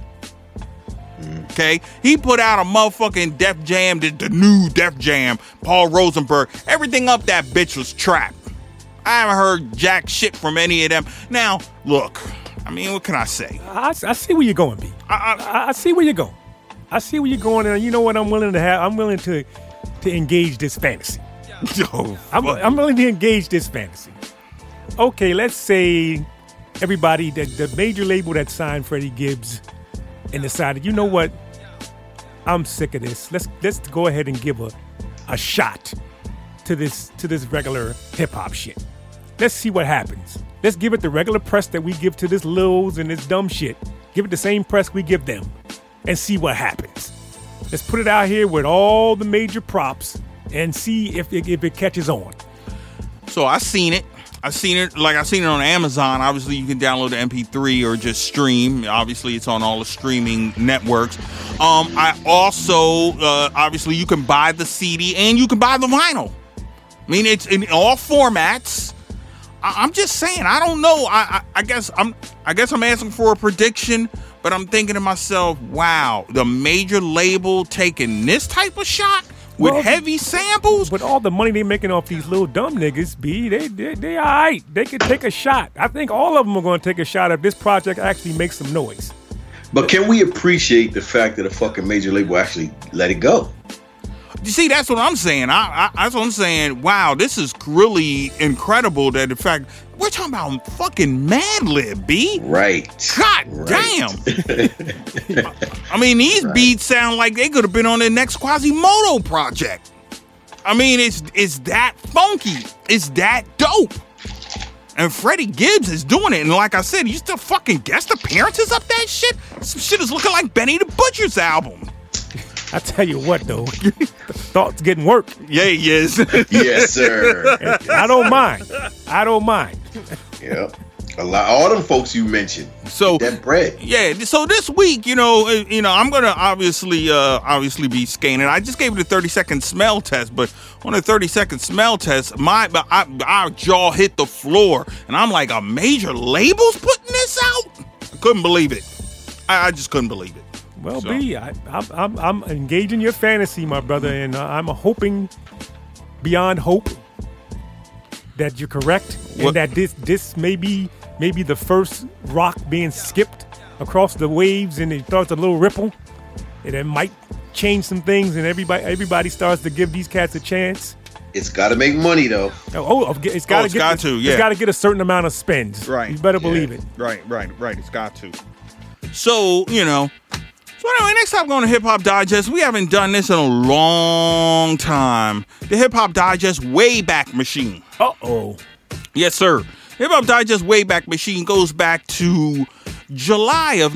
Speaker 4: Okay? He put out a motherfucking Def Jam, the new Def Jam, Paul Rosenberg. Everything up that bitch was trap. I haven't heard jack shit from any of them. Now, look, I mean, what can I say?
Speaker 5: I see where you're going, B. I see where you're going. I see where you're going, and you know what I'm willing to have? I'm willing to engage this fantasy. I'm willing to engage this fantasy. Okay, let's say everybody, the major label that signed Freddie Gibbs and decided, you know what? I'm sick of this. Let's go ahead and give a shot to this regular hip hop shit. Let's see what happens. Let's give it the regular press that we give to this Lils and this dumb shit. Give it the same press we give them and see what happens. Let's put it out here with all the major props and see if it catches on.
Speaker 4: So I seen it on Amazon. Obviously, you can download the MP3 or just stream. Obviously, it's on all the streaming networks. I also, obviously, you can buy the CD and you can buy the vinyl. I mean, it's in all formats. I'm just saying, I don't know. I guess I'm asking for a prediction, but I'm thinking to myself, wow, the major label taking this type of shot with heavy samples.
Speaker 5: But all the money they making off these little dumb niggas, B, they all right. They could take a shot. I think all of them are going to take a shot if this project actually makes some noise.
Speaker 6: But can we appreciate the fact that a fucking major label actually let it go?
Speaker 4: You see, that's what I'm saying. That's what I'm saying. Wow, this is really incredible that, in fact, we're talking about fucking Madlib, B.
Speaker 6: Right.
Speaker 4: God damn. I mean, these beats sound like they could have been on the next Quasimodo project. I mean, it's that funky. It's that dope. And Freddie Gibbs is doing it. And like I said, you still fucking guest appearances up that shit? Some shit is looking like Benny the Butcher's album.
Speaker 5: I tell you what, though, the thought's getting work.
Speaker 4: Yeah, he is.
Speaker 6: Yes, sir.
Speaker 5: I don't mind.
Speaker 6: Yeah. All them folks you mentioned.
Speaker 4: So
Speaker 6: that bread.
Speaker 4: Yeah. So this week, I'm gonna obviously be scanning. I just gave it a 30-second smell test, but on a 30-second smell test, our jaw hit the floor, and I'm like, a major label's putting this out? I couldn't believe it. I just couldn't believe it.
Speaker 5: Well, so. B, I'm engaging your fantasy, my brother, and I'm hoping beyond hope that you're correct and that this may be the first rock being skipped across the waves, and it starts a little ripple, and it might change some things, and everybody starts to give these cats a chance.
Speaker 6: It's got to make money, though.
Speaker 5: It's got to get a certain amount of spends.
Speaker 4: Right.
Speaker 5: You better believe it.
Speaker 4: Right. It's got to. So, So anyway, next time on the Hip Hop Digest, we haven't done this in a long time. The Hip Hop Digest Wayback Machine.
Speaker 5: Uh-oh.
Speaker 4: Yes, sir. Hip Hop Digest Wayback Machine goes back to July of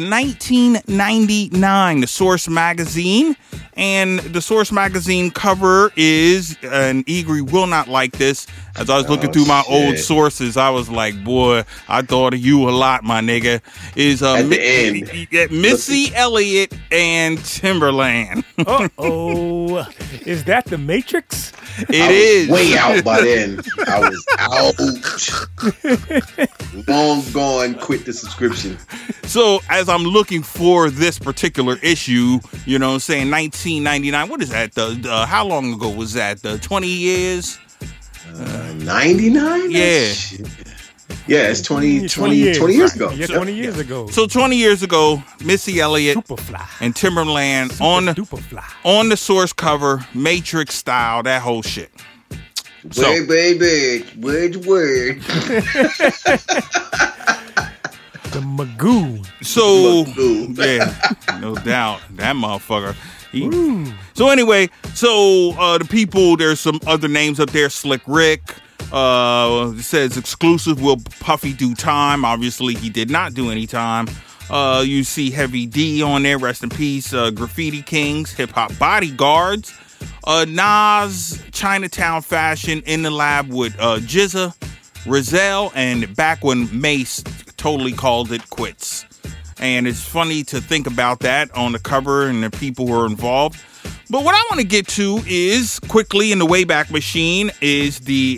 Speaker 4: 1999, the Source magazine. And the Source magazine cover is, and Egri will not like this, as I was looking through my old sources, I was like, boy, I thought of you a lot, my nigga. Is
Speaker 6: at the end,
Speaker 4: Missy Elliott and Timberland.
Speaker 5: Uh-oh. Is that the Matrix?
Speaker 4: It is.
Speaker 6: Way out by then. I was out. Long gone, quit the subscription.
Speaker 4: So as I'm looking for this particular issue, saying 1999, what is that? How long ago was that? 20 years?
Speaker 6: 99?
Speaker 4: Yeah.
Speaker 6: Yeah, it's 20 years ago.
Speaker 5: Yeah, 20 years ago.
Speaker 4: So 20 years ago, Missy Elliott
Speaker 5: Superfly.
Speaker 4: and Timberland on the Source cover, Matrix style, that whole shit.
Speaker 6: Word, baby. Word.
Speaker 5: The Magoo.
Speaker 4: So, yeah, no doubt. That motherfucker. So anyway, the people, there's some other names up there. Slick Rick. It says exclusive, will Puffy do time? Obviously, he did not do any time. You see Heavy D on there. Rest in peace. Graffiti Kings. Hip Hop Bodyguards. Nas, Chinatown Fashion, In the Lab with Jizza, Rizal, and back when Mace totally called it quits. And it's funny to think about that on the cover and the people who are involved. But what I want to get to is, quickly in the Wayback Machine, is the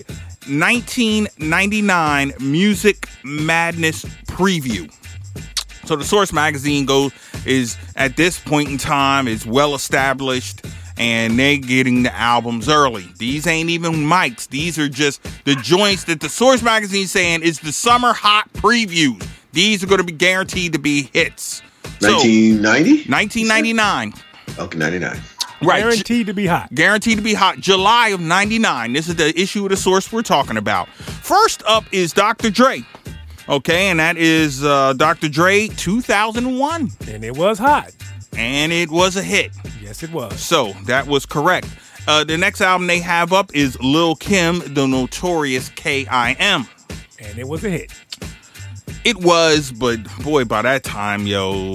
Speaker 4: 1999 Music Madness preview. So the Source magazine is at this point in time is well established, and they're getting the albums early. These ain't even mics. These are just the joints that the Source magazine saying is the summer hot previews. These are going to be guaranteed to be hits.
Speaker 6: 1990?
Speaker 4: 1999.
Speaker 6: Okay, 99.
Speaker 4: Right.
Speaker 5: Guaranteed to be hot.
Speaker 4: Guaranteed to be hot. July of 99. This is the issue of the Source we're talking about. First up is Dr. Dre. Okay, and that is Dr. Dre 2001.
Speaker 5: And it was hot.
Speaker 4: And it was a hit.
Speaker 5: Yes, it was.
Speaker 4: So, that was correct. The next album they have up is Lil' Kim, The Notorious K.I.M.
Speaker 5: And it was a hit.
Speaker 4: It was, but boy, by that time,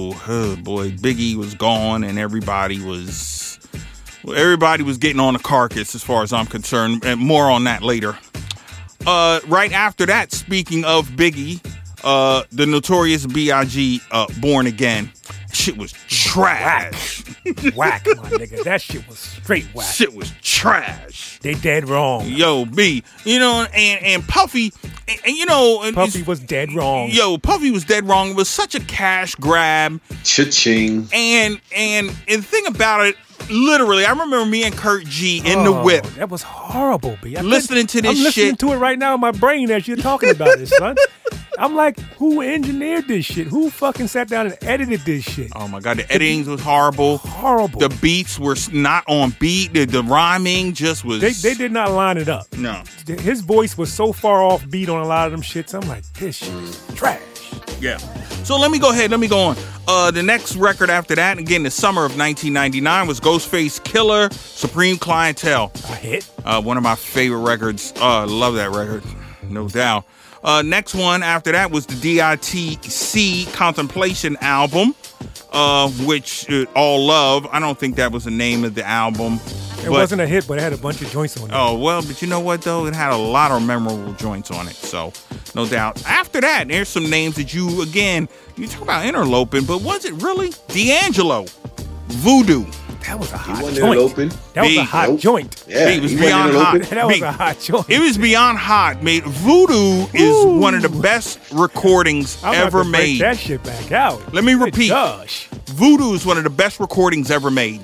Speaker 4: Biggie was gone and everybody was getting on the carcass as far as I'm concerned, and more on that later. Right after that, speaking of Biggie, the Notorious B.I.G. Born Again. Shit was trash.
Speaker 5: Whack, my nigga. That shit was straight whack.
Speaker 4: Shit was trash.
Speaker 5: They dead wrong.
Speaker 4: Yo, B. And Puffy, and
Speaker 5: Puffy was dead wrong.
Speaker 4: Yo, Puffy was dead wrong. It was such a cash grab.
Speaker 6: Cha-ching.
Speaker 4: And the thing about it, literally, I remember me and Kurt G in the whip.
Speaker 5: That was horrible, B.
Speaker 4: Listening to this shit.
Speaker 5: I'm listening to it right now in my brain as you're talking about it, son. I'm like, who engineered this shit? Who fucking sat down and edited this shit?
Speaker 4: Oh, my God. The editing was horrible.
Speaker 5: Horrible.
Speaker 4: The beats were not on beat. The rhyming just was...
Speaker 5: They did not line it up.
Speaker 4: No.
Speaker 5: His voice was so far off beat on a lot of them shits. I'm like, this shit is trash.
Speaker 4: Yeah. So let me go on. The next record after that, again, the summer of 1999, was Ghostface Killer, Supreme Clientele.
Speaker 5: A hit.
Speaker 4: One of my favorite records. I love that record. No doubt. Next one after that was the DITC Contemplation album, which All Love. I don't think that was the name of the album.
Speaker 5: It wasn't a hit, but it had a bunch of joints on it.
Speaker 4: Oh, well, but you know what, though? It had a lot of memorable joints on it, so no doubt. After that, there's some names that you talk about interloping, but was it really? D'Angelo, Voodoo.
Speaker 5: That was a hot
Speaker 6: He wasn't
Speaker 5: joint.
Speaker 6: open.
Speaker 5: That was a hot joint.
Speaker 6: Yeah,
Speaker 4: it was
Speaker 6: he
Speaker 4: beyond
Speaker 6: wasn't
Speaker 4: hot.
Speaker 6: open.
Speaker 5: That was a hot joint.
Speaker 4: It was beyond hot, mate. Voodoo is one of the best recordings ever made.
Speaker 5: Break that shit back out.
Speaker 4: Let me repeat.
Speaker 5: Gosh.
Speaker 4: Voodoo is one of the best recordings ever made.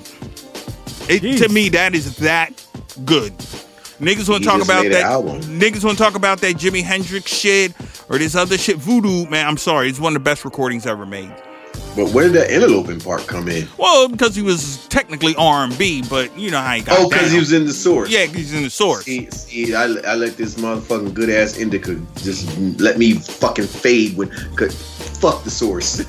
Speaker 4: To me, that is that good. Niggas want to talk about that. Niggas want to talk about that Jimi Hendrix shit or this other shit. Voodoo, man, I'm sorry. It's one of the best recordings ever made.
Speaker 6: But where did that interloping part come in?
Speaker 4: Well, because he was technically R&B, but you know how he got down.
Speaker 6: Oh, because he was in the Source.
Speaker 4: Yeah, he's in the Source.
Speaker 6: See, I let this motherfucking good ass indica just let me fucking fade with. Fuck the Source.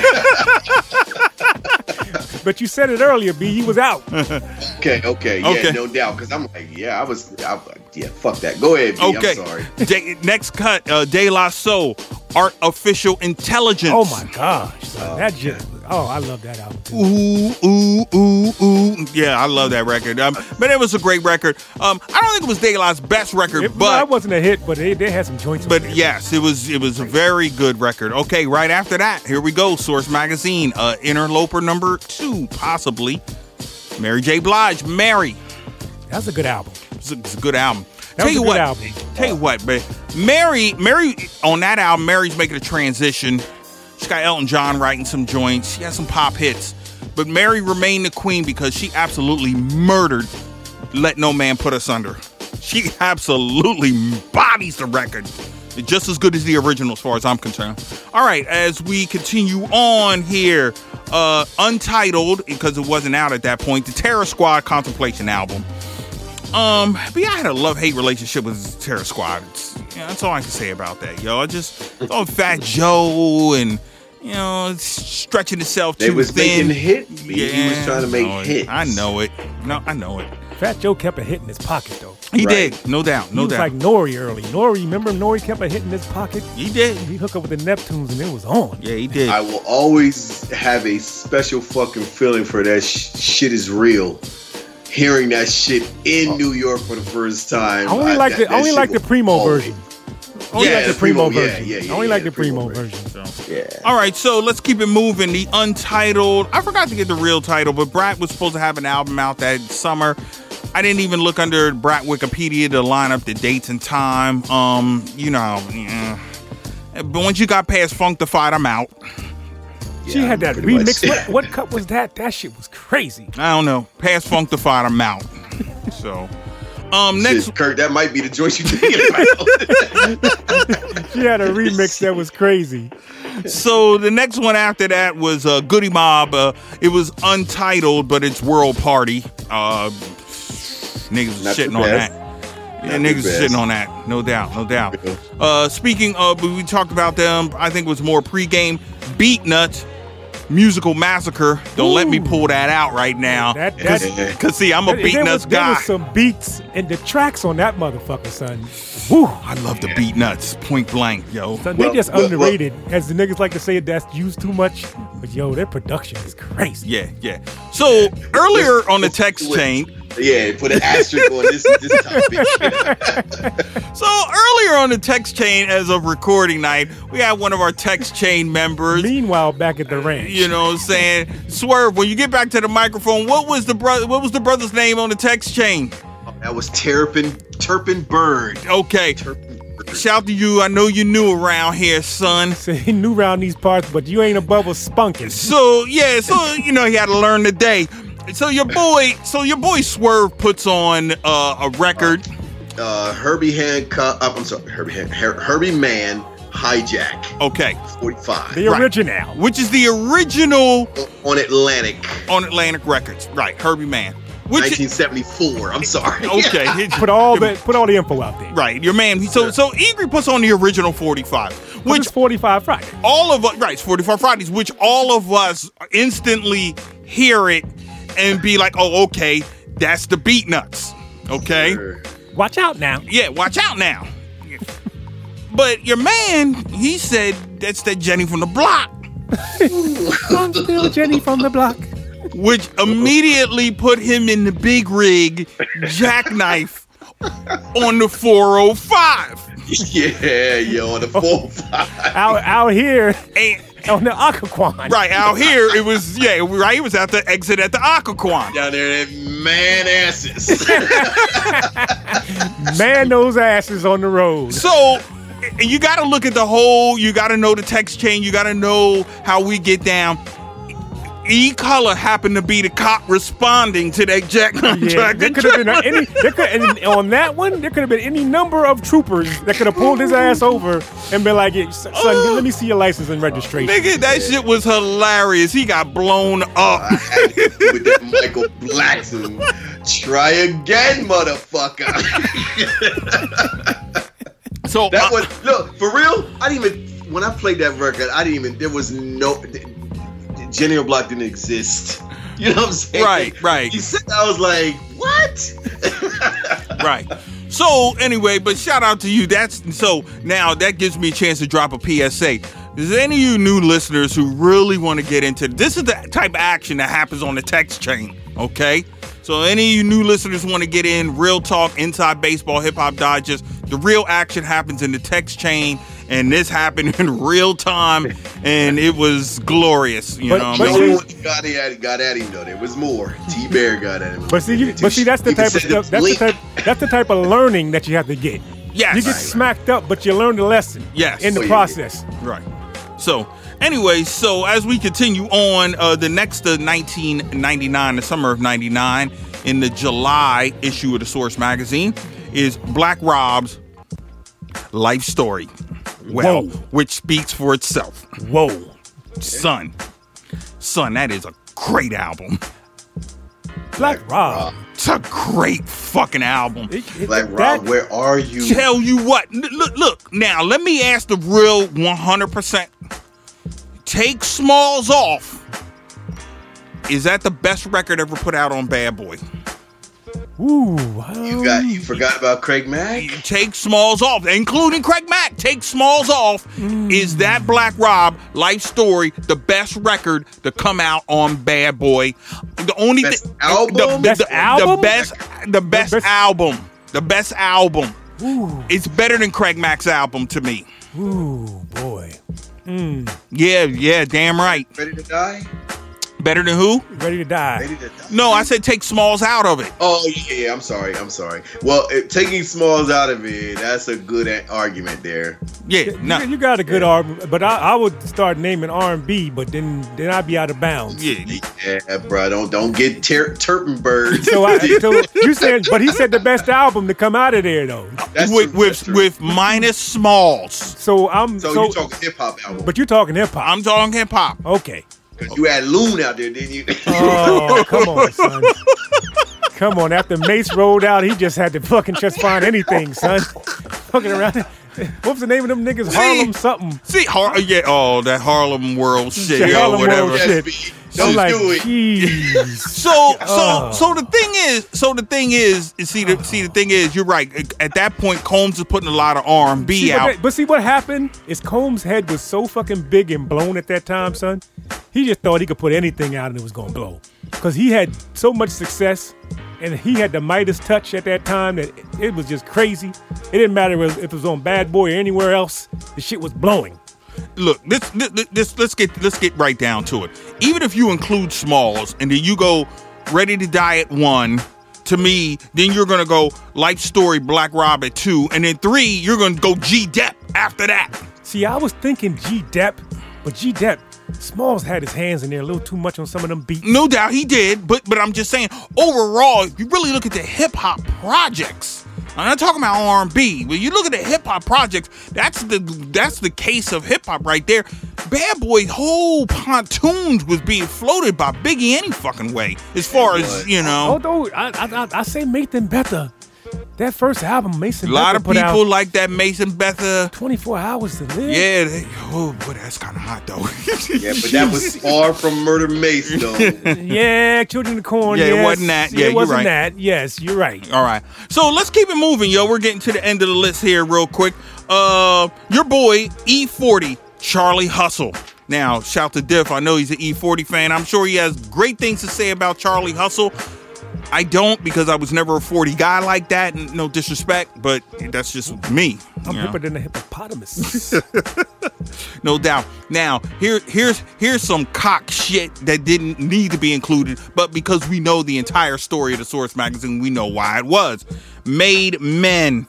Speaker 5: But you said it earlier, B. He was out.
Speaker 6: Okay. Yeah, no doubt. Because I'm like, fuck that. Go ahead, B.
Speaker 4: Okay.
Speaker 6: I'm sorry.
Speaker 4: Next cut, De La Soul, Artificial Intelligence.
Speaker 5: Oh, my gosh. That just... Oh, I love that album, too.
Speaker 4: Ooh. Yeah, I love that record. But it was a great record. I don't think it was De La's best record, but...
Speaker 5: it wasn't a hit, but they had some joints on there.
Speaker 4: But yes, it was a very good record. Okay, right after that, here we go. Source Magazine, Interloper number 2, possibly. Mary J. Blige, Mary.
Speaker 5: That's a good album.
Speaker 4: It's a good album.
Speaker 5: Tell you what,
Speaker 4: but Mary, on that album, Mary's making a transition. She's got Elton John writing some joints. She has some pop hits. But Mary remained the queen because she absolutely murdered Let No Man Put Us Under. She absolutely bodies the record. Just as good as the original as far as I'm concerned. All right, as we continue on here, Untitled, because it wasn't out at that point, the Terror Squad Contemplation album. But yeah, I had a love-hate relationship with Terror Squad. That's all I can say about that, yo. I just thought Fat Joe and, it's stretching itself too thin.
Speaker 6: They was making hits.
Speaker 4: Yeah,
Speaker 6: he was trying to make hits.
Speaker 4: I know it. No, I know it.
Speaker 5: Fat Joe kept a hit in his pocket, though.
Speaker 4: He did, no doubt,
Speaker 5: He was like Nori early. Remember Nori kept a hit in his pocket?
Speaker 4: He did.
Speaker 5: He hooked up with the Neptunes and it was on.
Speaker 4: Yeah, he did.
Speaker 6: I will always have a special fucking feeling for that shit is real. Hearing that shit in New York for the first time.
Speaker 5: I only like the Primo version.
Speaker 6: The Primo version.
Speaker 5: I only like the Primo version.
Speaker 6: Yeah.
Speaker 4: All right, so let's keep it moving. The Untitled. I forgot to get the real title, but Brat was supposed to have an album out that summer. I didn't even look under Brat Wikipedia to line up the dates and time. But once you got past Funkdafied, I'm out.
Speaker 5: She had that remix. What cut was that? That shit was crazy.
Speaker 4: I don't know. Past Funkdafied, I'm out. So, next,
Speaker 6: shit, Kurt, that might be the joint you thinking about.
Speaker 5: She had a remix that was crazy.
Speaker 4: So the next one after that was Goody Mob. It was Untitled, but it's World Party. Niggas was shitting on that. Yeah, niggas was shitting on that. No doubt, no doubt. Speaking of, we talked about them, I think it was more pregame. Beat Nuts, Musical Massacre. Don't let me pull that out right now. Because, see, I'm a Beat Nuts guy.
Speaker 5: There was some beats and the tracks on that motherfucker, son. Woo.
Speaker 4: I love the Beat Nuts, point blank, yo.
Speaker 5: Son, they just underrated. As the niggas like to say, that's used too much. But, yo, their production is crazy.
Speaker 4: Yeah. So, earlier on the text chain...
Speaker 6: Yeah, put an asterisk on this topic.
Speaker 4: So earlier on the text chain, as of recording night, we had one of our text chain members.
Speaker 5: Meanwhile, back at the ranch,
Speaker 4: saying, "Swerve, when you get back to the microphone, what was the brother's name on the text chain?"
Speaker 6: That was Turpin Bird.
Speaker 4: Okay. Shout to you. I know you new around here, son.
Speaker 5: So he new around these parts, but you ain't above a spunking.
Speaker 4: So he had to learn the day. So your boy Swerve puts on a record.
Speaker 6: Herbie Mann Hijack.
Speaker 4: Okay.
Speaker 6: 45.
Speaker 5: The original.
Speaker 4: Right. Which is the original
Speaker 6: on Atlantic.
Speaker 4: On Atlantic Records. Right, Herbie Mann.
Speaker 6: 1974. I'm sorry.
Speaker 4: Okay.
Speaker 5: Put all the info out there.
Speaker 4: Right. Your man. So Ingrid puts on the original 45.
Speaker 5: Which is 45 Fridays.
Speaker 4: All of us, right, it's 45 Fridays, which all of us instantly hear it and be like, oh, okay, that's the Beat Nuts. Okay?
Speaker 6: Sure.
Speaker 5: Watch out now.
Speaker 4: Yeah, watch out now. But your man, he said that's that Jenny from the Block.
Speaker 5: I'm still Jenny from the Block.
Speaker 4: Which immediately put him in the big rig jackknife on the 405.
Speaker 6: Yeah, on the 405.
Speaker 5: Out here. On the Occoquan.
Speaker 4: Right, out here, it was, he was at the exit at the Occoquan.
Speaker 6: Down there, man asses.
Speaker 5: Man those asses on the road.
Speaker 4: So, you got to look at the whole, you got to know the text chain, you got to know how we get down. E-Color happened to be the cop responding to that jackknife track.
Speaker 5: There could have been on that one, there could have been any number of troopers that could have pulled his ass over and been like, son, let me see your license and registration.
Speaker 4: Nigga, that shit was hilarious. He got blown up.
Speaker 6: With that Michael Blackson. Try again, motherfucker.
Speaker 4: So
Speaker 6: that was, look, for real, when I played that record, there was no... Jenny on Block didn't exist. You know what I'm saying?
Speaker 4: Right.
Speaker 6: He said, I was like, what?
Speaker 4: Right. So anyway, but shout out to you. So now that gives me a chance to drop a PSA. Is there any of you new listeners who really want to get into this? Is the type of action that happens on the text chain. Okay. So any of you new listeners want to get in, real talk, inside baseball, hip hop digest. The real action happens in the text chain. And this happened in real time, and it was glorious. You know what I mean?
Speaker 6: Got at him though. There was more. T-Bear got at him.
Speaker 5: But see, that's the type of stuff. That's the type of learning that you have to get.
Speaker 4: Yes.
Speaker 5: You get smacked up, but you learn the lesson.
Speaker 4: Yes.
Speaker 5: In the process.
Speaker 4: Yeah. Right. So, anyway, as we continue on, the next 1999, the summer of '99, in the July issue of the Source magazine, is Black Rob's life story. Well,
Speaker 5: Whoa.
Speaker 4: which speaks for itself.
Speaker 5: Whoa.
Speaker 4: Son, that is a great album.
Speaker 5: Black Rob.
Speaker 4: It's a great fucking album.
Speaker 6: Black Rob, where are you?
Speaker 4: Tell you what, look, now let me ask the real 100%. Take Smalls off. Is that the best record ever put out on Bad Boy?
Speaker 5: Ooh.
Speaker 6: You forgot about Craig Mack?
Speaker 4: Take Smalls off, including Craig Mack. Take Smalls off. Is that Black Rob life story the best record to come out on Bad Boy? The only
Speaker 6: Best album?
Speaker 5: Best album?
Speaker 4: The best album. The best album.
Speaker 5: Ooh.
Speaker 4: It's better than Craig Mack's album to me.
Speaker 5: Ooh, boy.
Speaker 4: Yeah, damn right.
Speaker 6: Ready to Die?
Speaker 4: Better than who?
Speaker 5: Ready to die.
Speaker 6: Ready to Die?
Speaker 4: No, I said take Smalls out of it.
Speaker 6: Oh, yeah, I'm sorry. Well, taking Smalls out of it, that's a good argument there.
Speaker 4: Yeah, no.
Speaker 5: You got a good argument, but I would start naming R&B, but then I'd be out of bounds.
Speaker 6: Yeah, bro, don't get Turpenberg.
Speaker 5: So you said, but he said the best album to come out of there though.
Speaker 6: That's
Speaker 4: with minus Smalls.
Speaker 6: So you're talking hip hop album.
Speaker 5: But you're talking hip hop.
Speaker 4: I'm talking hip hop.
Speaker 5: Okay.
Speaker 6: Because you had Loon out there, didn't you?
Speaker 5: Oh, come on, son. Come on. After Mace rolled out, he just had to fucking just find anything, son. Fucking around. What was the name of them niggas? Harlem something.
Speaker 4: That Harlem World shit,
Speaker 5: Harlem
Speaker 4: whatever.
Speaker 5: World shit.
Speaker 6: Don't
Speaker 5: like,
Speaker 6: do it.
Speaker 5: Jeez.
Speaker 4: So the thing is, you're right. At that point, Combs is putting a lot of R&B out.
Speaker 5: But see what happened is Combs' head was so fucking big and blown at that time, son. He just thought he could put anything out and it was gonna blow. Because he had so much success and he had the Midas touch at that time that it was just crazy. It didn't matter if it was on Bad Boy or anywhere else. The shit was blowing.
Speaker 4: Look, let's get right down to it. Even if you include Smalls and then you go Ready to Die at 1, to me, then you're gonna go Life Story Black Rob at 2, and then 3, you're gonna go G-Dep after that.
Speaker 5: See, I was thinking G-Dep, but G-Dep, Smalls had his hands in there a little too much on some of them beats.
Speaker 4: No doubt he did, but I'm just saying, overall, if you really look at the hip-hop projects, I'm not talking about R&B, but you look at the hip-hop projects, that's the case of hip-hop right there. Bad Boy's whole pontoons was being floated by Biggie any fucking way, as far as, you know.
Speaker 5: Although, I say make them better. That first album, Mason
Speaker 4: Betha. A lot of
Speaker 5: put
Speaker 4: people
Speaker 5: out
Speaker 4: like that Mason Betha.
Speaker 5: 24 Hours to Live.
Speaker 4: Yeah, boy, that's kind of hot, though.
Speaker 6: Yeah, but that was far from Murder Mace, though.
Speaker 5: Yeah, Children of the Corn.
Speaker 4: Yeah,
Speaker 5: yes.
Speaker 4: it wasn't that. Yeah,
Speaker 5: it wasn't
Speaker 4: you're right.
Speaker 5: that. Yes, you're right.
Speaker 4: All right. So let's keep it moving, yo. We're getting to the end of the list here real quick. Your boy, E40, Charlie Hustle. Now, shout to Diff. I know he's an E40 fan. I'm sure he has great things to say about Charlie Hustle. I don't, because I was never a 40 guy like that. No disrespect, but that's just me.
Speaker 5: I'm hipper than a hippopotamus.
Speaker 4: No doubt. Now, here's some cock shit that didn't need to be included, but because we know the entire story of the Source magazine, we know why it was. Made Men,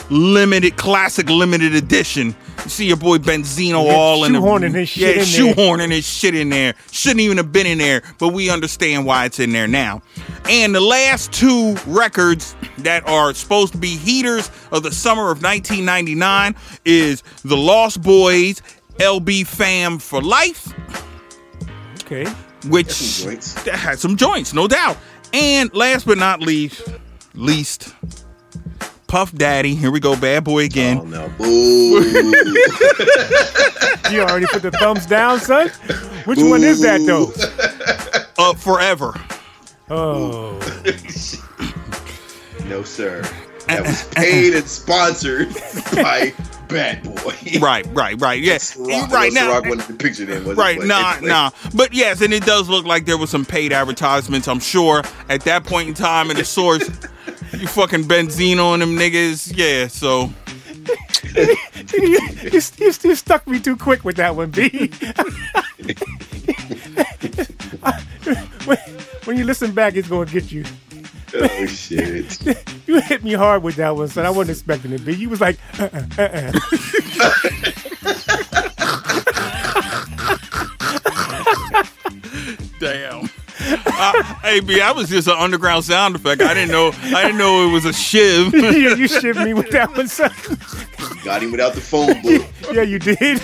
Speaker 4: classic limited edition. You see your boy Benzino all in the
Speaker 5: shoehorning his shit in there.
Speaker 4: Shoehorning his shit in there. Shouldn't even have been in there, but we understand why it's in there now. And the last 2 records that are supposed to be heaters of the summer of 1999 is The Lost Boys, LB Fam for Life.
Speaker 5: Okay.
Speaker 4: Which that had some joints, no doubt. And last but not least, Puff Daddy. Here we go, Bad Boy again.
Speaker 6: Oh no, boo!
Speaker 5: You already put the thumbs down, son. Which one is that though?
Speaker 4: Forever.
Speaker 5: Oh.
Speaker 6: No, sir. That was paid and sponsored by Bad Boy.
Speaker 4: Right. Yeah. Right now.
Speaker 6: Rock wanted the picture then.
Speaker 4: Right. Nah. But yes, and it does look like there was some paid advertisements. I'm sure at that point in time in the Source, you fucking Benzino and them niggas. Yeah. So.
Speaker 5: You stuck me too quick with that one, B. When you listen back, it's going to get you.
Speaker 6: Oh, shit.
Speaker 5: You hit me hard with that one, son. I wasn't expecting it, B. You was like,
Speaker 4: Damn. Hey, B, that was just an underground sound effect. I didn't know it was a shiv.
Speaker 5: Yeah, you shivved me with that one, son.
Speaker 6: Got him without the phone book.
Speaker 5: Yeah, you did.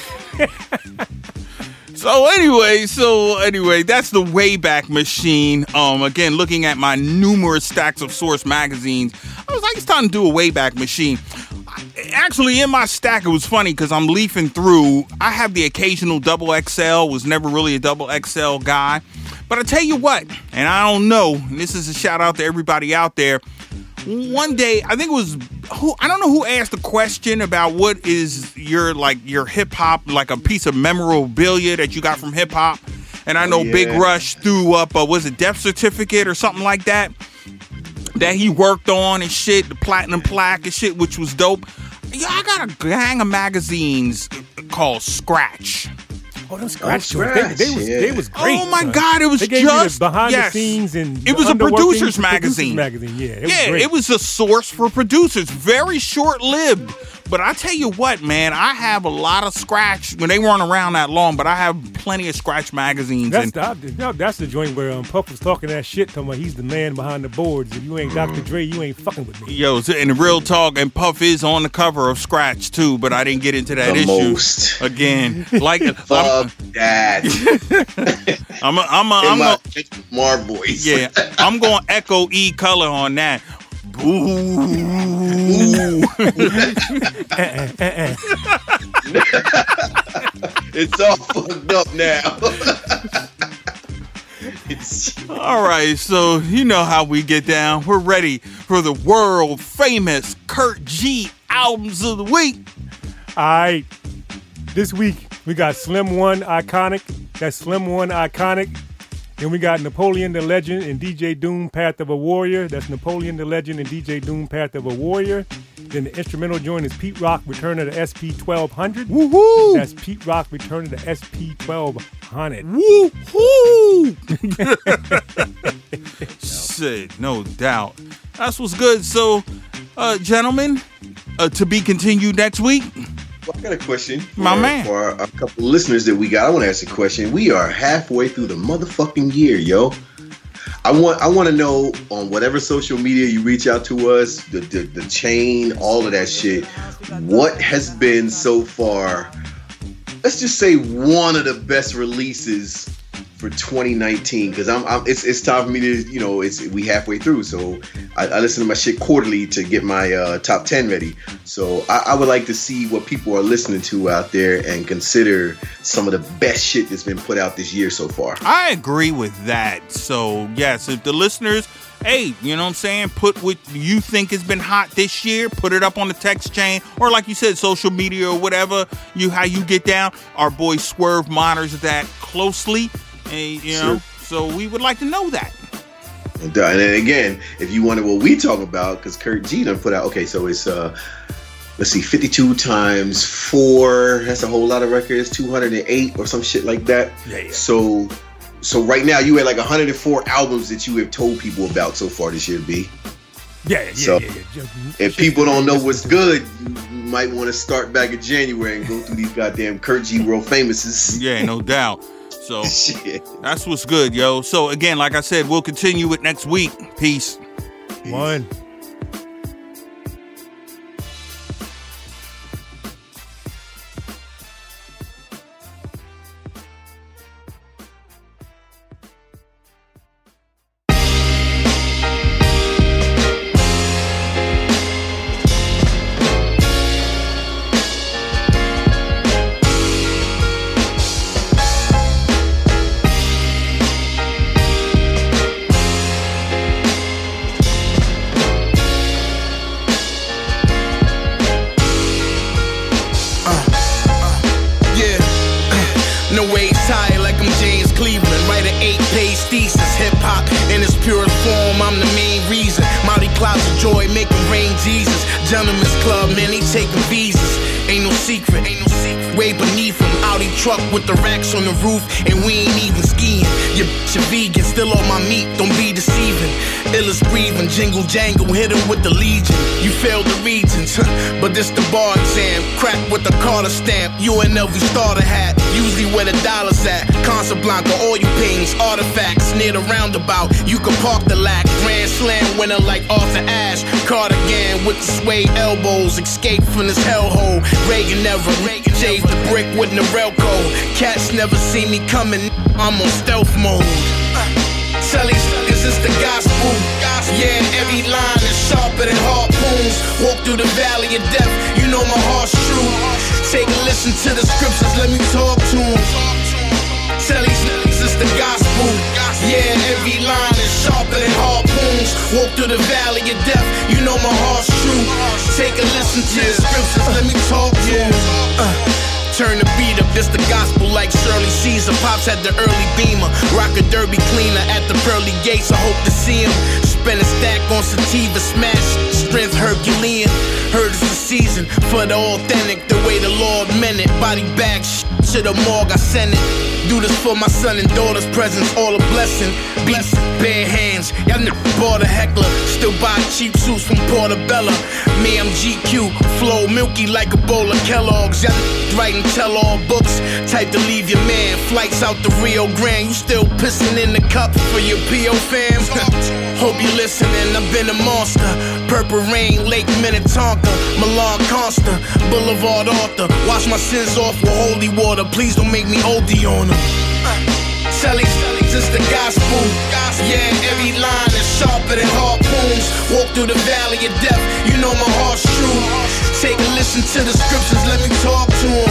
Speaker 4: So anyway, that's the Wayback Machine. Again, looking at my numerous stacks of Source magazines, I was like, it's time to do a Wayback Machine. Actually, in my stack, it was funny because I'm leafing through. I have the occasional double XL, was never really a double XL guy. But I tell you what, and I don't know, and this is a shout out to everybody out there. One day, I think it was, I don't know who asked the question about what is your hip hop, like a piece of memorabilia that you got from hip hop. And I know Big Rush threw up, was it Death Certificate or something like that he worked on and shit, the platinum plaque and shit, which was dope. Yeah, I got a gang of magazines called Scratch.
Speaker 5: Oh, them Scratch joints. They was great.
Speaker 4: Oh my God, it was
Speaker 5: they gave
Speaker 4: just
Speaker 5: you the behind the scenes and
Speaker 4: it was a producer's magazine.
Speaker 5: Yeah,
Speaker 4: it was a source for producers. Very short lived. But I tell you what, man, I have a lot of Scratch when they weren't around that long. But I have plenty of Scratch magazines.
Speaker 5: That's the joint where Puff was talking that shit, talking about he's the man behind the boards. If you ain't Dr. Dre, you ain't fucking with me.
Speaker 4: Yo, and real talk, and Puff is on the cover of Scratch too. But I didn't get into that issue again. Like
Speaker 6: fuck that.
Speaker 4: I'm a
Speaker 6: Mar voice.
Speaker 4: Yeah, I'm going Echo E color on that. Ooh.
Speaker 6: It's all fucked up now.
Speaker 4: All right, so you know how we get down. We're ready for the world famous Kurt G albums of the week.
Speaker 5: All right, this week we got Slim One Iconic. That's Slim One Iconic. Then we got Napoleon the Legend and DJ Doom Path of a Warrior. That's Napoleon the Legend and DJ Doom Path of a Warrior. Then the instrumental joint is Pete Rock Return of the SP-1200.
Speaker 4: Woohoo!
Speaker 5: That's Pete Rock Return of the SP-1200.
Speaker 4: Woohoo! Shit, no doubt. That's what's good. So, gentlemen, to be continued next week.
Speaker 6: Well, I got a question
Speaker 4: man.
Speaker 6: For a couple of listeners that we got. I want to ask a question. We are halfway through the motherfucking year, yo. I want to know on whatever social media you reach out to us, the chain, all of that shit. What has been so far? Let's just say one of the best releases for 2019, because it's time for me to, we halfway through, so I listen to my shit quarterly to get my top 10 ready. So I would like to see what people are listening to out there and consider some of the best shit that's been put out this year so far.
Speaker 4: I agree with that. So yes, if the listeners, hey, you know what I'm saying, put what you think has been hot this year, put it up on the text chain, or like you said, social media or whatever, how you get down. Our boy Swerve monitors that closely. And, know, so we would like to know that.
Speaker 6: And then again, if you wonder what we talk about, because Kurt G done put out, okay, so it's, let's see, 52 times 4, that's a whole lot of records, 208 or some shit like that.
Speaker 4: Yeah.
Speaker 6: So right now you had like 104 albums that you have told people about so far this year, B.
Speaker 5: Yeah.
Speaker 6: If people don't know what's good, you might want to start back in January and go through these goddamn Kurt G world famouses.
Speaker 4: Yeah, no doubt. So that's what's good, yo. So again, like I said, we'll continue it next week. Peace.
Speaker 5: One.
Speaker 7: With the racks on the roof, and we ain't even skiing. Your vegan, still on my meat, don't be deceiving. Illest breathing, jingle jangle, hit him with the legion. You failed the regions, but this the bar exam. Crack with the Carter stamp, UNLV starter hat. Usually where the dollar's at. Casablanca, all you pings, artifacts near the roundabout. You can park the lack. Grand Slam winner like Arthur Ashe. Cardigan with the suede elbows. Escape from this hellhole. Reagan never. Shaved the brick with Norelco. Cats never see me coming. I'm on stealth mode. Tell these niggas it's the gospel. Yeah, every line is sharper than harpoons. Walk through the valley of death, you know my heart's true. Take a listen to the scriptures, let me talk to them. Tell these niggas it's the gospel. Yeah, every line is sharper than harpoons. Walk through the valley of death, you know my heart's true. Take a listen to the scriptures, let me talk to them. Turn the beat up, this the gospel like Shirley Caesar. Pops had the early Beamer, rock a derby cleaner at the pearly gates. I hope to see him. Spend a stack on sativa, smash strength Herculean. Heard it's the season for the authentic, the way the Lord meant it. Body bag to the morgue, I send it. Do this for my son and daughter's presence, all a blessing. Beats, bare hands, y'all niggas bought a heckler. Still buy cheap suits from Portobello. Me, I'm GQ, flow milky like a bowl of Kellogg's. Y'all niggas writing tell-all books, type to leave your man. Flights out the Rio Grande, you still pissing in the cup for your P.O. fam. Hope you listening, I've been a monster. Purple Rain, Lake Minnetonka, Milan Consta, Boulevard Arthur. Wash my sins off with holy water, please don't make me OD on them. Tell these it's the gospel. Yeah, every line is sharper than harpoons. Walk through the valley of death, you know my heart's true. Take a listen to the scriptures, let me talk to them.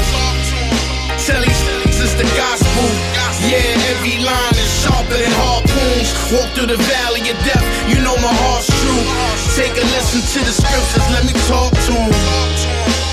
Speaker 7: Tell these it's the gospel. Yeah, every line is sharper than harpoons. Walk through the valley of death, you know my heart's true. Take a listen to the scriptures, let me talk to them.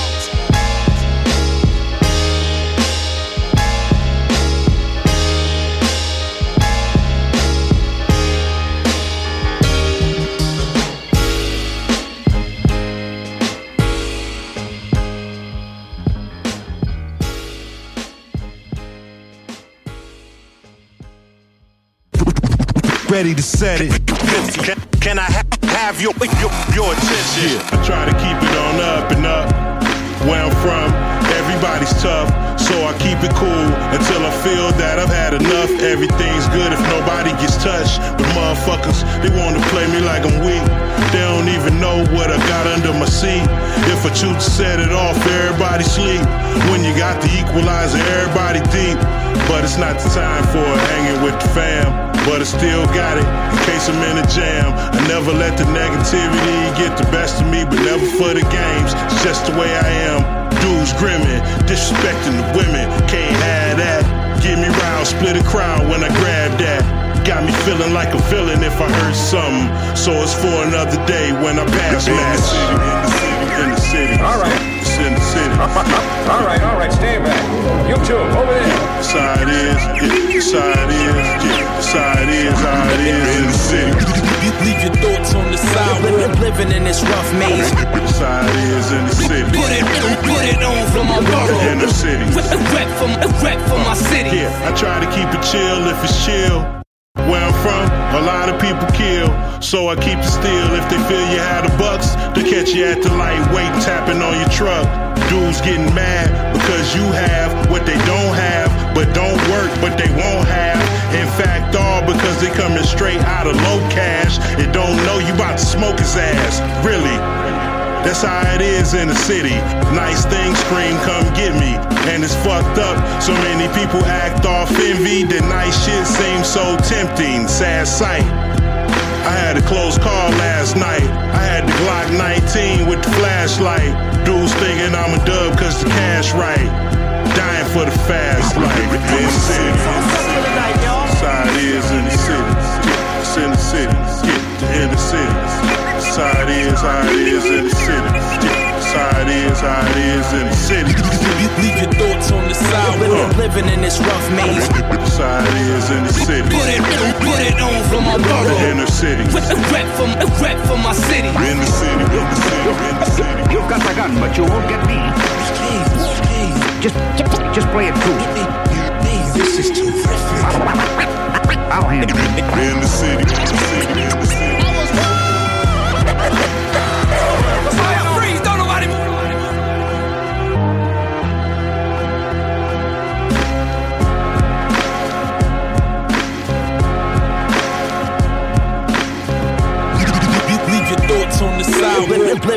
Speaker 8: Ready to set it. Can I have your attention?
Speaker 9: Yeah, I try to keep it on up and up. Where I'm from, everybody's tough, so I keep it cool until I feel that I've had enough. Everything's good if nobody gets touched, but motherfuckers, they wanna play me like I'm weak. They don't even know what I got under my seat. If I choose to set it off, everybody sleep. When you got the equalizer, everybody deep. But it's not the time for hanging with the fam. But I still got it, in case I'm in a jam. I never let the negativity get the best of me, but never for the games. It's just the way I am. Dudes grimming, disrespecting the women. Can't have that. Get me riled, split a crowd when I grab that. Got me feeling like a villain if I heard something. So it's for another day when I pass match. In the city.
Speaker 10: All right.
Speaker 9: It's in the city.
Speaker 10: All right, stand back. You two, over there.
Speaker 9: That's how it is, that's how it is, that's how it is, how it is in the city.
Speaker 11: Leave your thoughts on the side, living in this rough maze.
Speaker 9: That's how it is in the city.
Speaker 11: Put it on for my borough.
Speaker 9: In the city.
Speaker 11: Rep for my city.
Speaker 9: Yeah, I try to keep it chill if it's chill. Where I'm from, a lot of people kill, so I keep it still. If they feel you had the bucks, they catch you at the light, waiting, tapping on your truck. Dudes getting mad because you have what they don't have, but don't work, but they won't have. In fact, all because they coming straight out of low cash and don't know you about to smoke his ass. Really? That's how it is in the city. Nice things scream, come get me. And it's fucked up, so many people act off envy. The nice shit seems so tempting, sad sight. I had a close call last night. I had the Glock 19 with the flashlight. Dudes thinking I'm a dub cause the cash right. Dying for the fast life in the city. That's how it is in the city. It's in the city. In the city. That's how it is in the city. That's how it is in the city.
Speaker 11: Leave your thoughts on the side, living in this rough maze.
Speaker 9: That's how it is in the city.
Speaker 11: Put it on for my borough.
Speaker 9: In the city.
Speaker 11: Rep for my city.
Speaker 9: In the city, in the city, in the city.
Speaker 10: You've got the gun, but you won't get me. Just play it cool.
Speaker 11: This is too riffing.
Speaker 10: I'll handle it.
Speaker 9: In the city, in the city, in the city.
Speaker 11: Fire freeze, don't nobody move.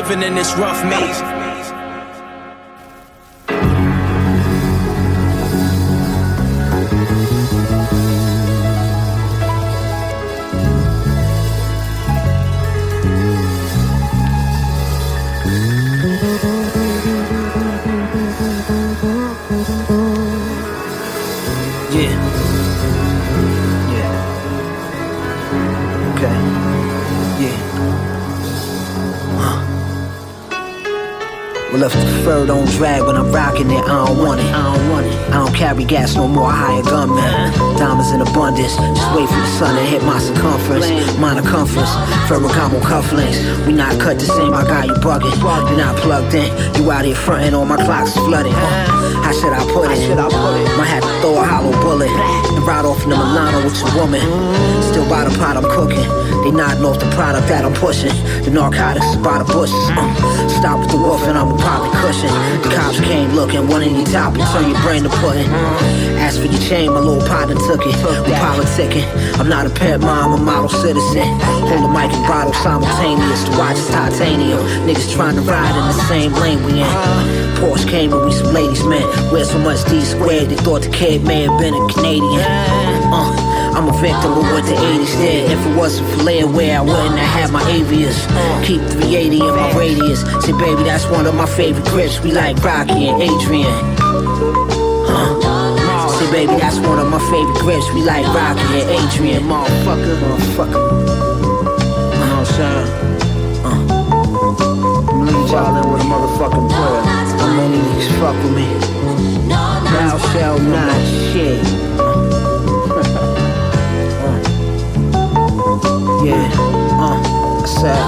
Speaker 11: living in this rough maze.
Speaker 12: Well, if the fur don't drag when I'm rocking it, I don't want it. I don't carry gas no more, I hire gunmen. Diamonds in abundance, just wait for the sun to hit my circumference. Minor comforts, Ferragamo cufflinks. We not cut the same, I got you bugging. You're not plugged in, you out here fronting, all my clocks flooded. How should I put it? Might have to throw a hollow bullet and ride off in the Milano with your woman. Still by the pot I'm cooking. They nodding off the product that I'm pushing. The narcotics by the bushes. Stop with the wolf and I'm a poppy cushion. The cops came looking, one in your top and turn your brain to pudding. Asked for your chain, my little partner took it. We politicking. I'm not a pet mom, I'm a model citizen. Hold a mic and bottle simultaneous. The watch is titanium. Niggas trying to ride in the same lane we in. Porsche came and we some ladies men. Wear so much D squared, they thought the kid may have been a Canadian. I'm a victim of what the 80s did. If it wasn't for layaware, I wouldn't have had my avias. Keep 380 in my radius. Say, baby, that's one of my favorite grips. We like Rocky and Adrian. Say, baby, that's one of my favorite grips. We like Rocky and Adrian. Motherfucker. You know what I'm saying? I'm leaving y'all in with a motherfucking prayer. How many niggas fuck with me? Thou shalt not shit. Yeah, I said,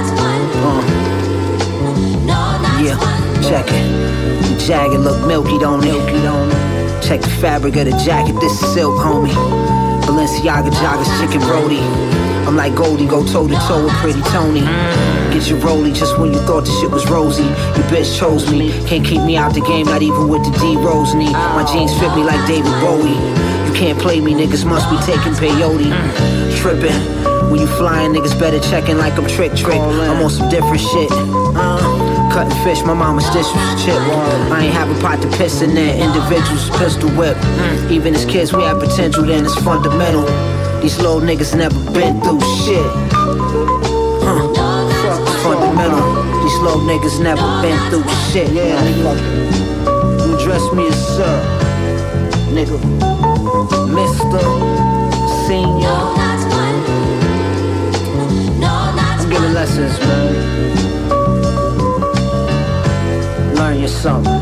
Speaker 12: yeah, check it. The jacket look milky, don't it? Check the fabric of the jacket, this is silk, homie. Balenciaga joggers, chicken roti. I'm like Goldie, go toe to toe with Pretty Tony. Get your rollie just when you thought the shit was rosy. Your bitch chose me, can't keep me out the game, not even with the D-Rose knee. My jeans fit me like David Bowie. You can't play me, niggas must be taking peyote. Trippin'. When you flying, niggas better checking like I'm trick. I'm on some different shit. Cutting fish, my mama's dish was chip. I ain't have a pot to piss in there. Individuals pistol whip. Even as kids, we have potential, then it's fundamental. These little niggas never been through shit. Fundamental. These little niggas never been through shit. Yeah, nigga. You address me as sir, nigga. Mr. Senior. Giving lessons, man. Learn you something.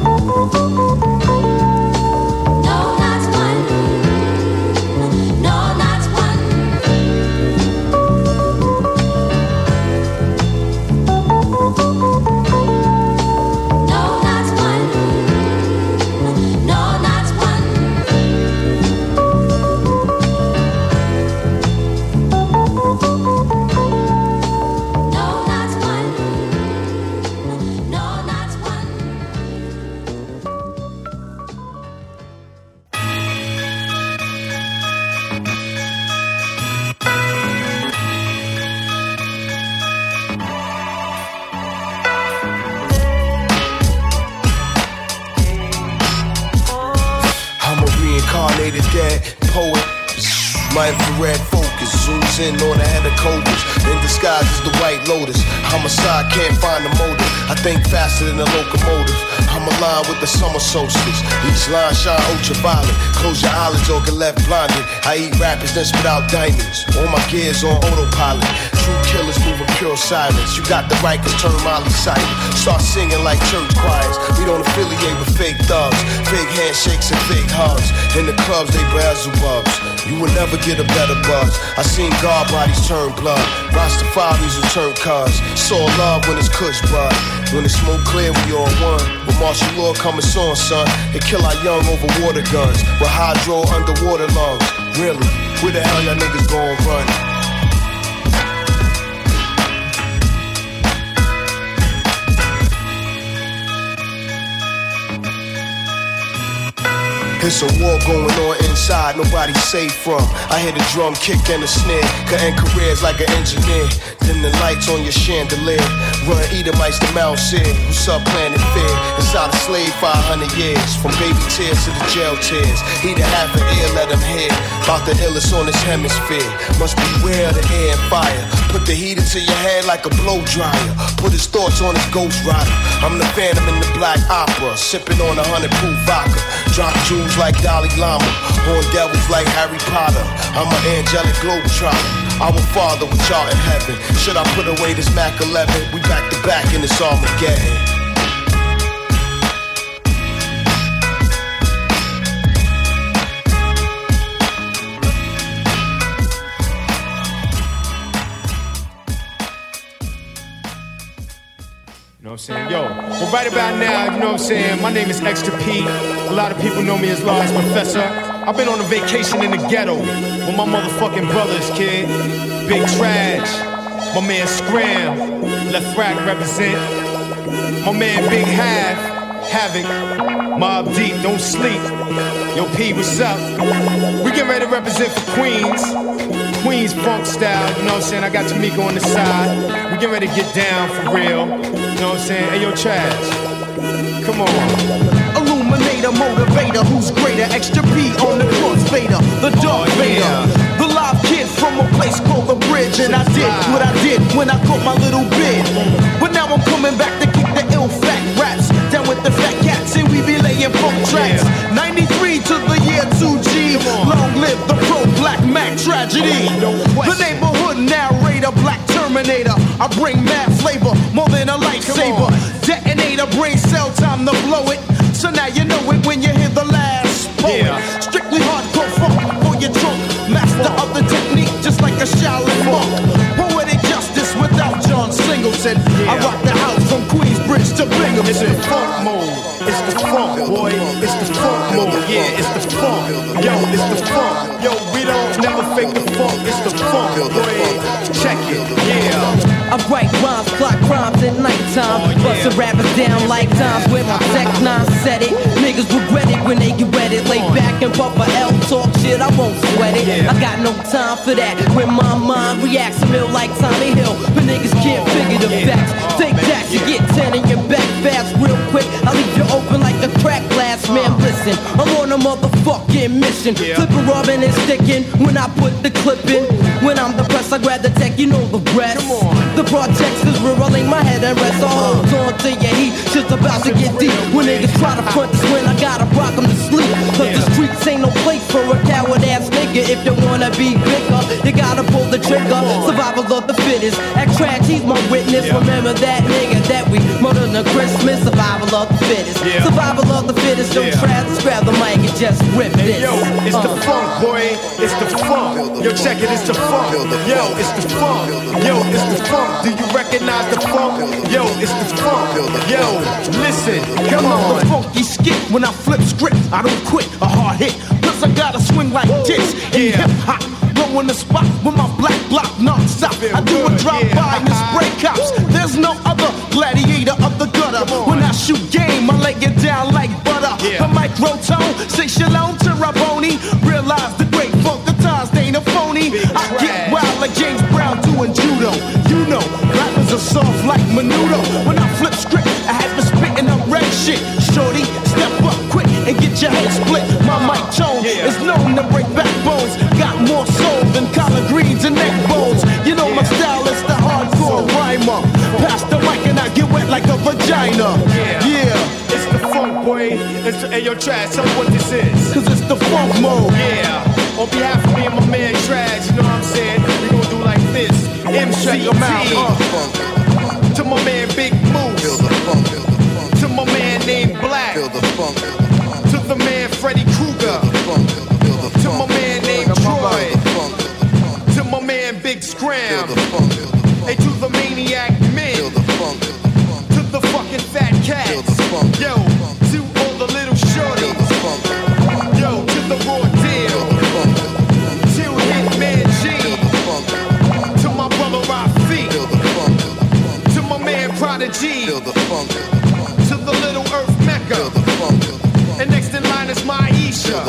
Speaker 13: My infrared focus zooms in on the head of cobras. In disguise as the White Lotus. Homicide, can't find the motive. I think faster than a locomotive. I'm aligned with the summer solstice. Each line shine ultraviolet. Close your eyelids or get left blinded. I eat rappers, then spit out diamonds. All my gears on autopilot. True killers moving pure silence. You got the right, cause turn Molly silent. Start singing like church choirs. We don't affiliate with fake thugs. Fake handshakes and fake hugs. In the clubs, they Beelzebubs. You will never get a better buzz. I seen guard bodies turn blood. Rastafaris will turn cuz. Saw love when it's kush bud. When the smoke clear, we all one. With martial law coming on, son. They kill our young over water guns. With hydro underwater lungs. Really? Where the hell y'all niggas gon' run? It's a war going on inside, nobody safe from. I hear the drum kick and the snare, cutting careers like an engineer. Then the lights on your chandelier. Run Edomites to Mount Seir. What's up, Planet Fear? Inside a slave 500 years. From baby tears to the jail tears. He the half an ear, let him hear. About the illest on this hemisphere. Must beware of the air and fire. Put the heat into your head like a blow dryer. Put his thoughts on his ghost rider. I'm the Phantom in the Black Opera. Sipping on 100 proof vodka. Drop jewels like Dalai Lama. Horn devils like Harry Potter. I'm an angelic globetrotter. Our Father which art in heaven. Should I put away this Mac 11? We back to back in this Armageddon.
Speaker 14: You know what I'm saying? Yo, well, right about now, you know what I'm saying? My name is Extra P. A lot of people know me as Large Professor. I've been on a vacation in the ghetto with my motherfucking brothers, kid. Big Trash, my man Scram, Left Rack represent. My man Big Havoc, Mob Deep, don't sleep. Yo, P, what's up? We getting ready to represent for Queens funk style, you know what I'm saying? I got Tamika on the side. We getting ready to get down for real. You know what I'm saying? Hey, yo, Trash, come on.
Speaker 15: Illuminator, motivator, who's greater? Extra P on the crossfader, the Darth Vader. The live kid from a place called The Bridge. And I did what I did when I caught my little bid. But now I'm coming back to kick the ill fat raps. Down with the fat cats and we be laying funk tracks. 93 to the year 2G. Long live the pro-black Mac tragedy. The neighborhood narrator, black Terminator. I bring mad flavor, more than a lightsaber. Detonator, brain cell, time to blow it. So now you know it when you hear the last poet. Strictly hardcore funk for your trunk. Master of the technique, just like a Shaolin monk. Poetic justice without John Singleton. I rock the house from Queensbridge to Binghamton.
Speaker 14: It's the funk mode. It's the funk, boy. It's the funk mode. Yeah, it's the funk. Yo, it's the funk. Yo, we don't never fake the funk. It's the funk, boy. Check it. Yeah.
Speaker 16: I write rhymes, clock rhymes at nighttime. Bustin' rappers down like times where my tech nine said it. Niggas regret it when they get read it. Lay back and puff a L, talk shit, I won't sweat it. I got no time for that. When my mind reacts a mill like Tommy Hill, but niggas can't figure the facts. Take that, you get 10 in your back fast real quick. I leave you open like a crack glass, man. Listen, I'm on a motherfucking mission. Clipper rubbing and sticking when I put the clip in. When I'm depressed, I grab the tech, you know the rest. The projects is real, I lay my head and rest. I hold on to your heat, shit's about to get deep. When niggas try to front this when I gotta rock them to sleep. Cause the streets ain't no place for a coward ass nigga. If you wanna be bigger, you gotta pull the trigger. Survival of the fittest, act trash, he's my witness. Remember that nigga that we murdered on Christmas. Survival of the fittest, survival of the fittest. Don't try to grab the mic and just rip this.
Speaker 14: Yo, it's the funk, boy, it's the funk. Yo, check it, it's the funk. Yo, it's the funk. Yo, it's the funk. Do you recognize the funk? Yo, it's the funk. Yo, listen, come on.
Speaker 15: The funky skit when I flip script. I don't quit a hard hit. Cause I gotta swing like this. In hip hop, blowing the spot with my black block non-stop. I do a drive-by and spray cops. There's no other gladiator of the gutter. When I shoot game, I lay it down like butter. The microtone, say shalom to Raboni. Realize the great funk, the times they ain't a phony. I get wild like James Brown doing judo. You know, rappers are soft like Menudo. When I flip script, I have been spitting up red shit. Shorty, step up quick and get your head split. My mic tone is known to break backbones. Got more soul than collard greens and neck bones. You know my style is the hardcore rhymer. Pass the mic and I get wet like a vagina. Yeah.
Speaker 14: It's the funk, boy. It's the, hey, yo, Trash, tell me what this is.
Speaker 15: Cause it's the funk mode.
Speaker 14: Yeah. On behalf of me and my man Trash, you know what I'm saying? We gonna do like this. MCT. To my man Big Moose. To my man named Black. To the man Freddy Krueger. To my man named Troy. To my man Big Scram. Hey, to the Maniac Men. To the fucking Fat Cats. Yo, to all the little shorties. Yo, to the Raw Deal. To Hitman G. To my brother Rafi. To my man Prodigy. To the Little Earth Mecca. And next in line is Maisha.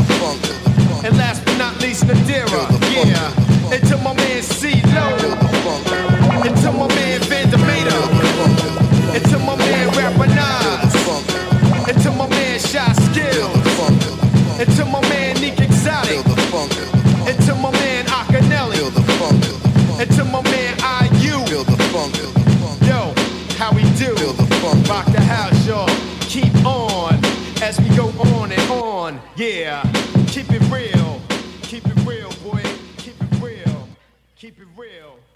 Speaker 14: Felice Nadira, yeah. And to my man C-Lo. And to my man Vandermeter. And to my man Rapper Nas. And to my man Shy Skills. And to my man Nick Exotic. And to my man Akinelli. And to my man IU. Yo, how we do? Rock the house, y'all. Keep on as we go on and on. Yeah, keep it real. Keep it real, boy. Keep it real. Keep it real.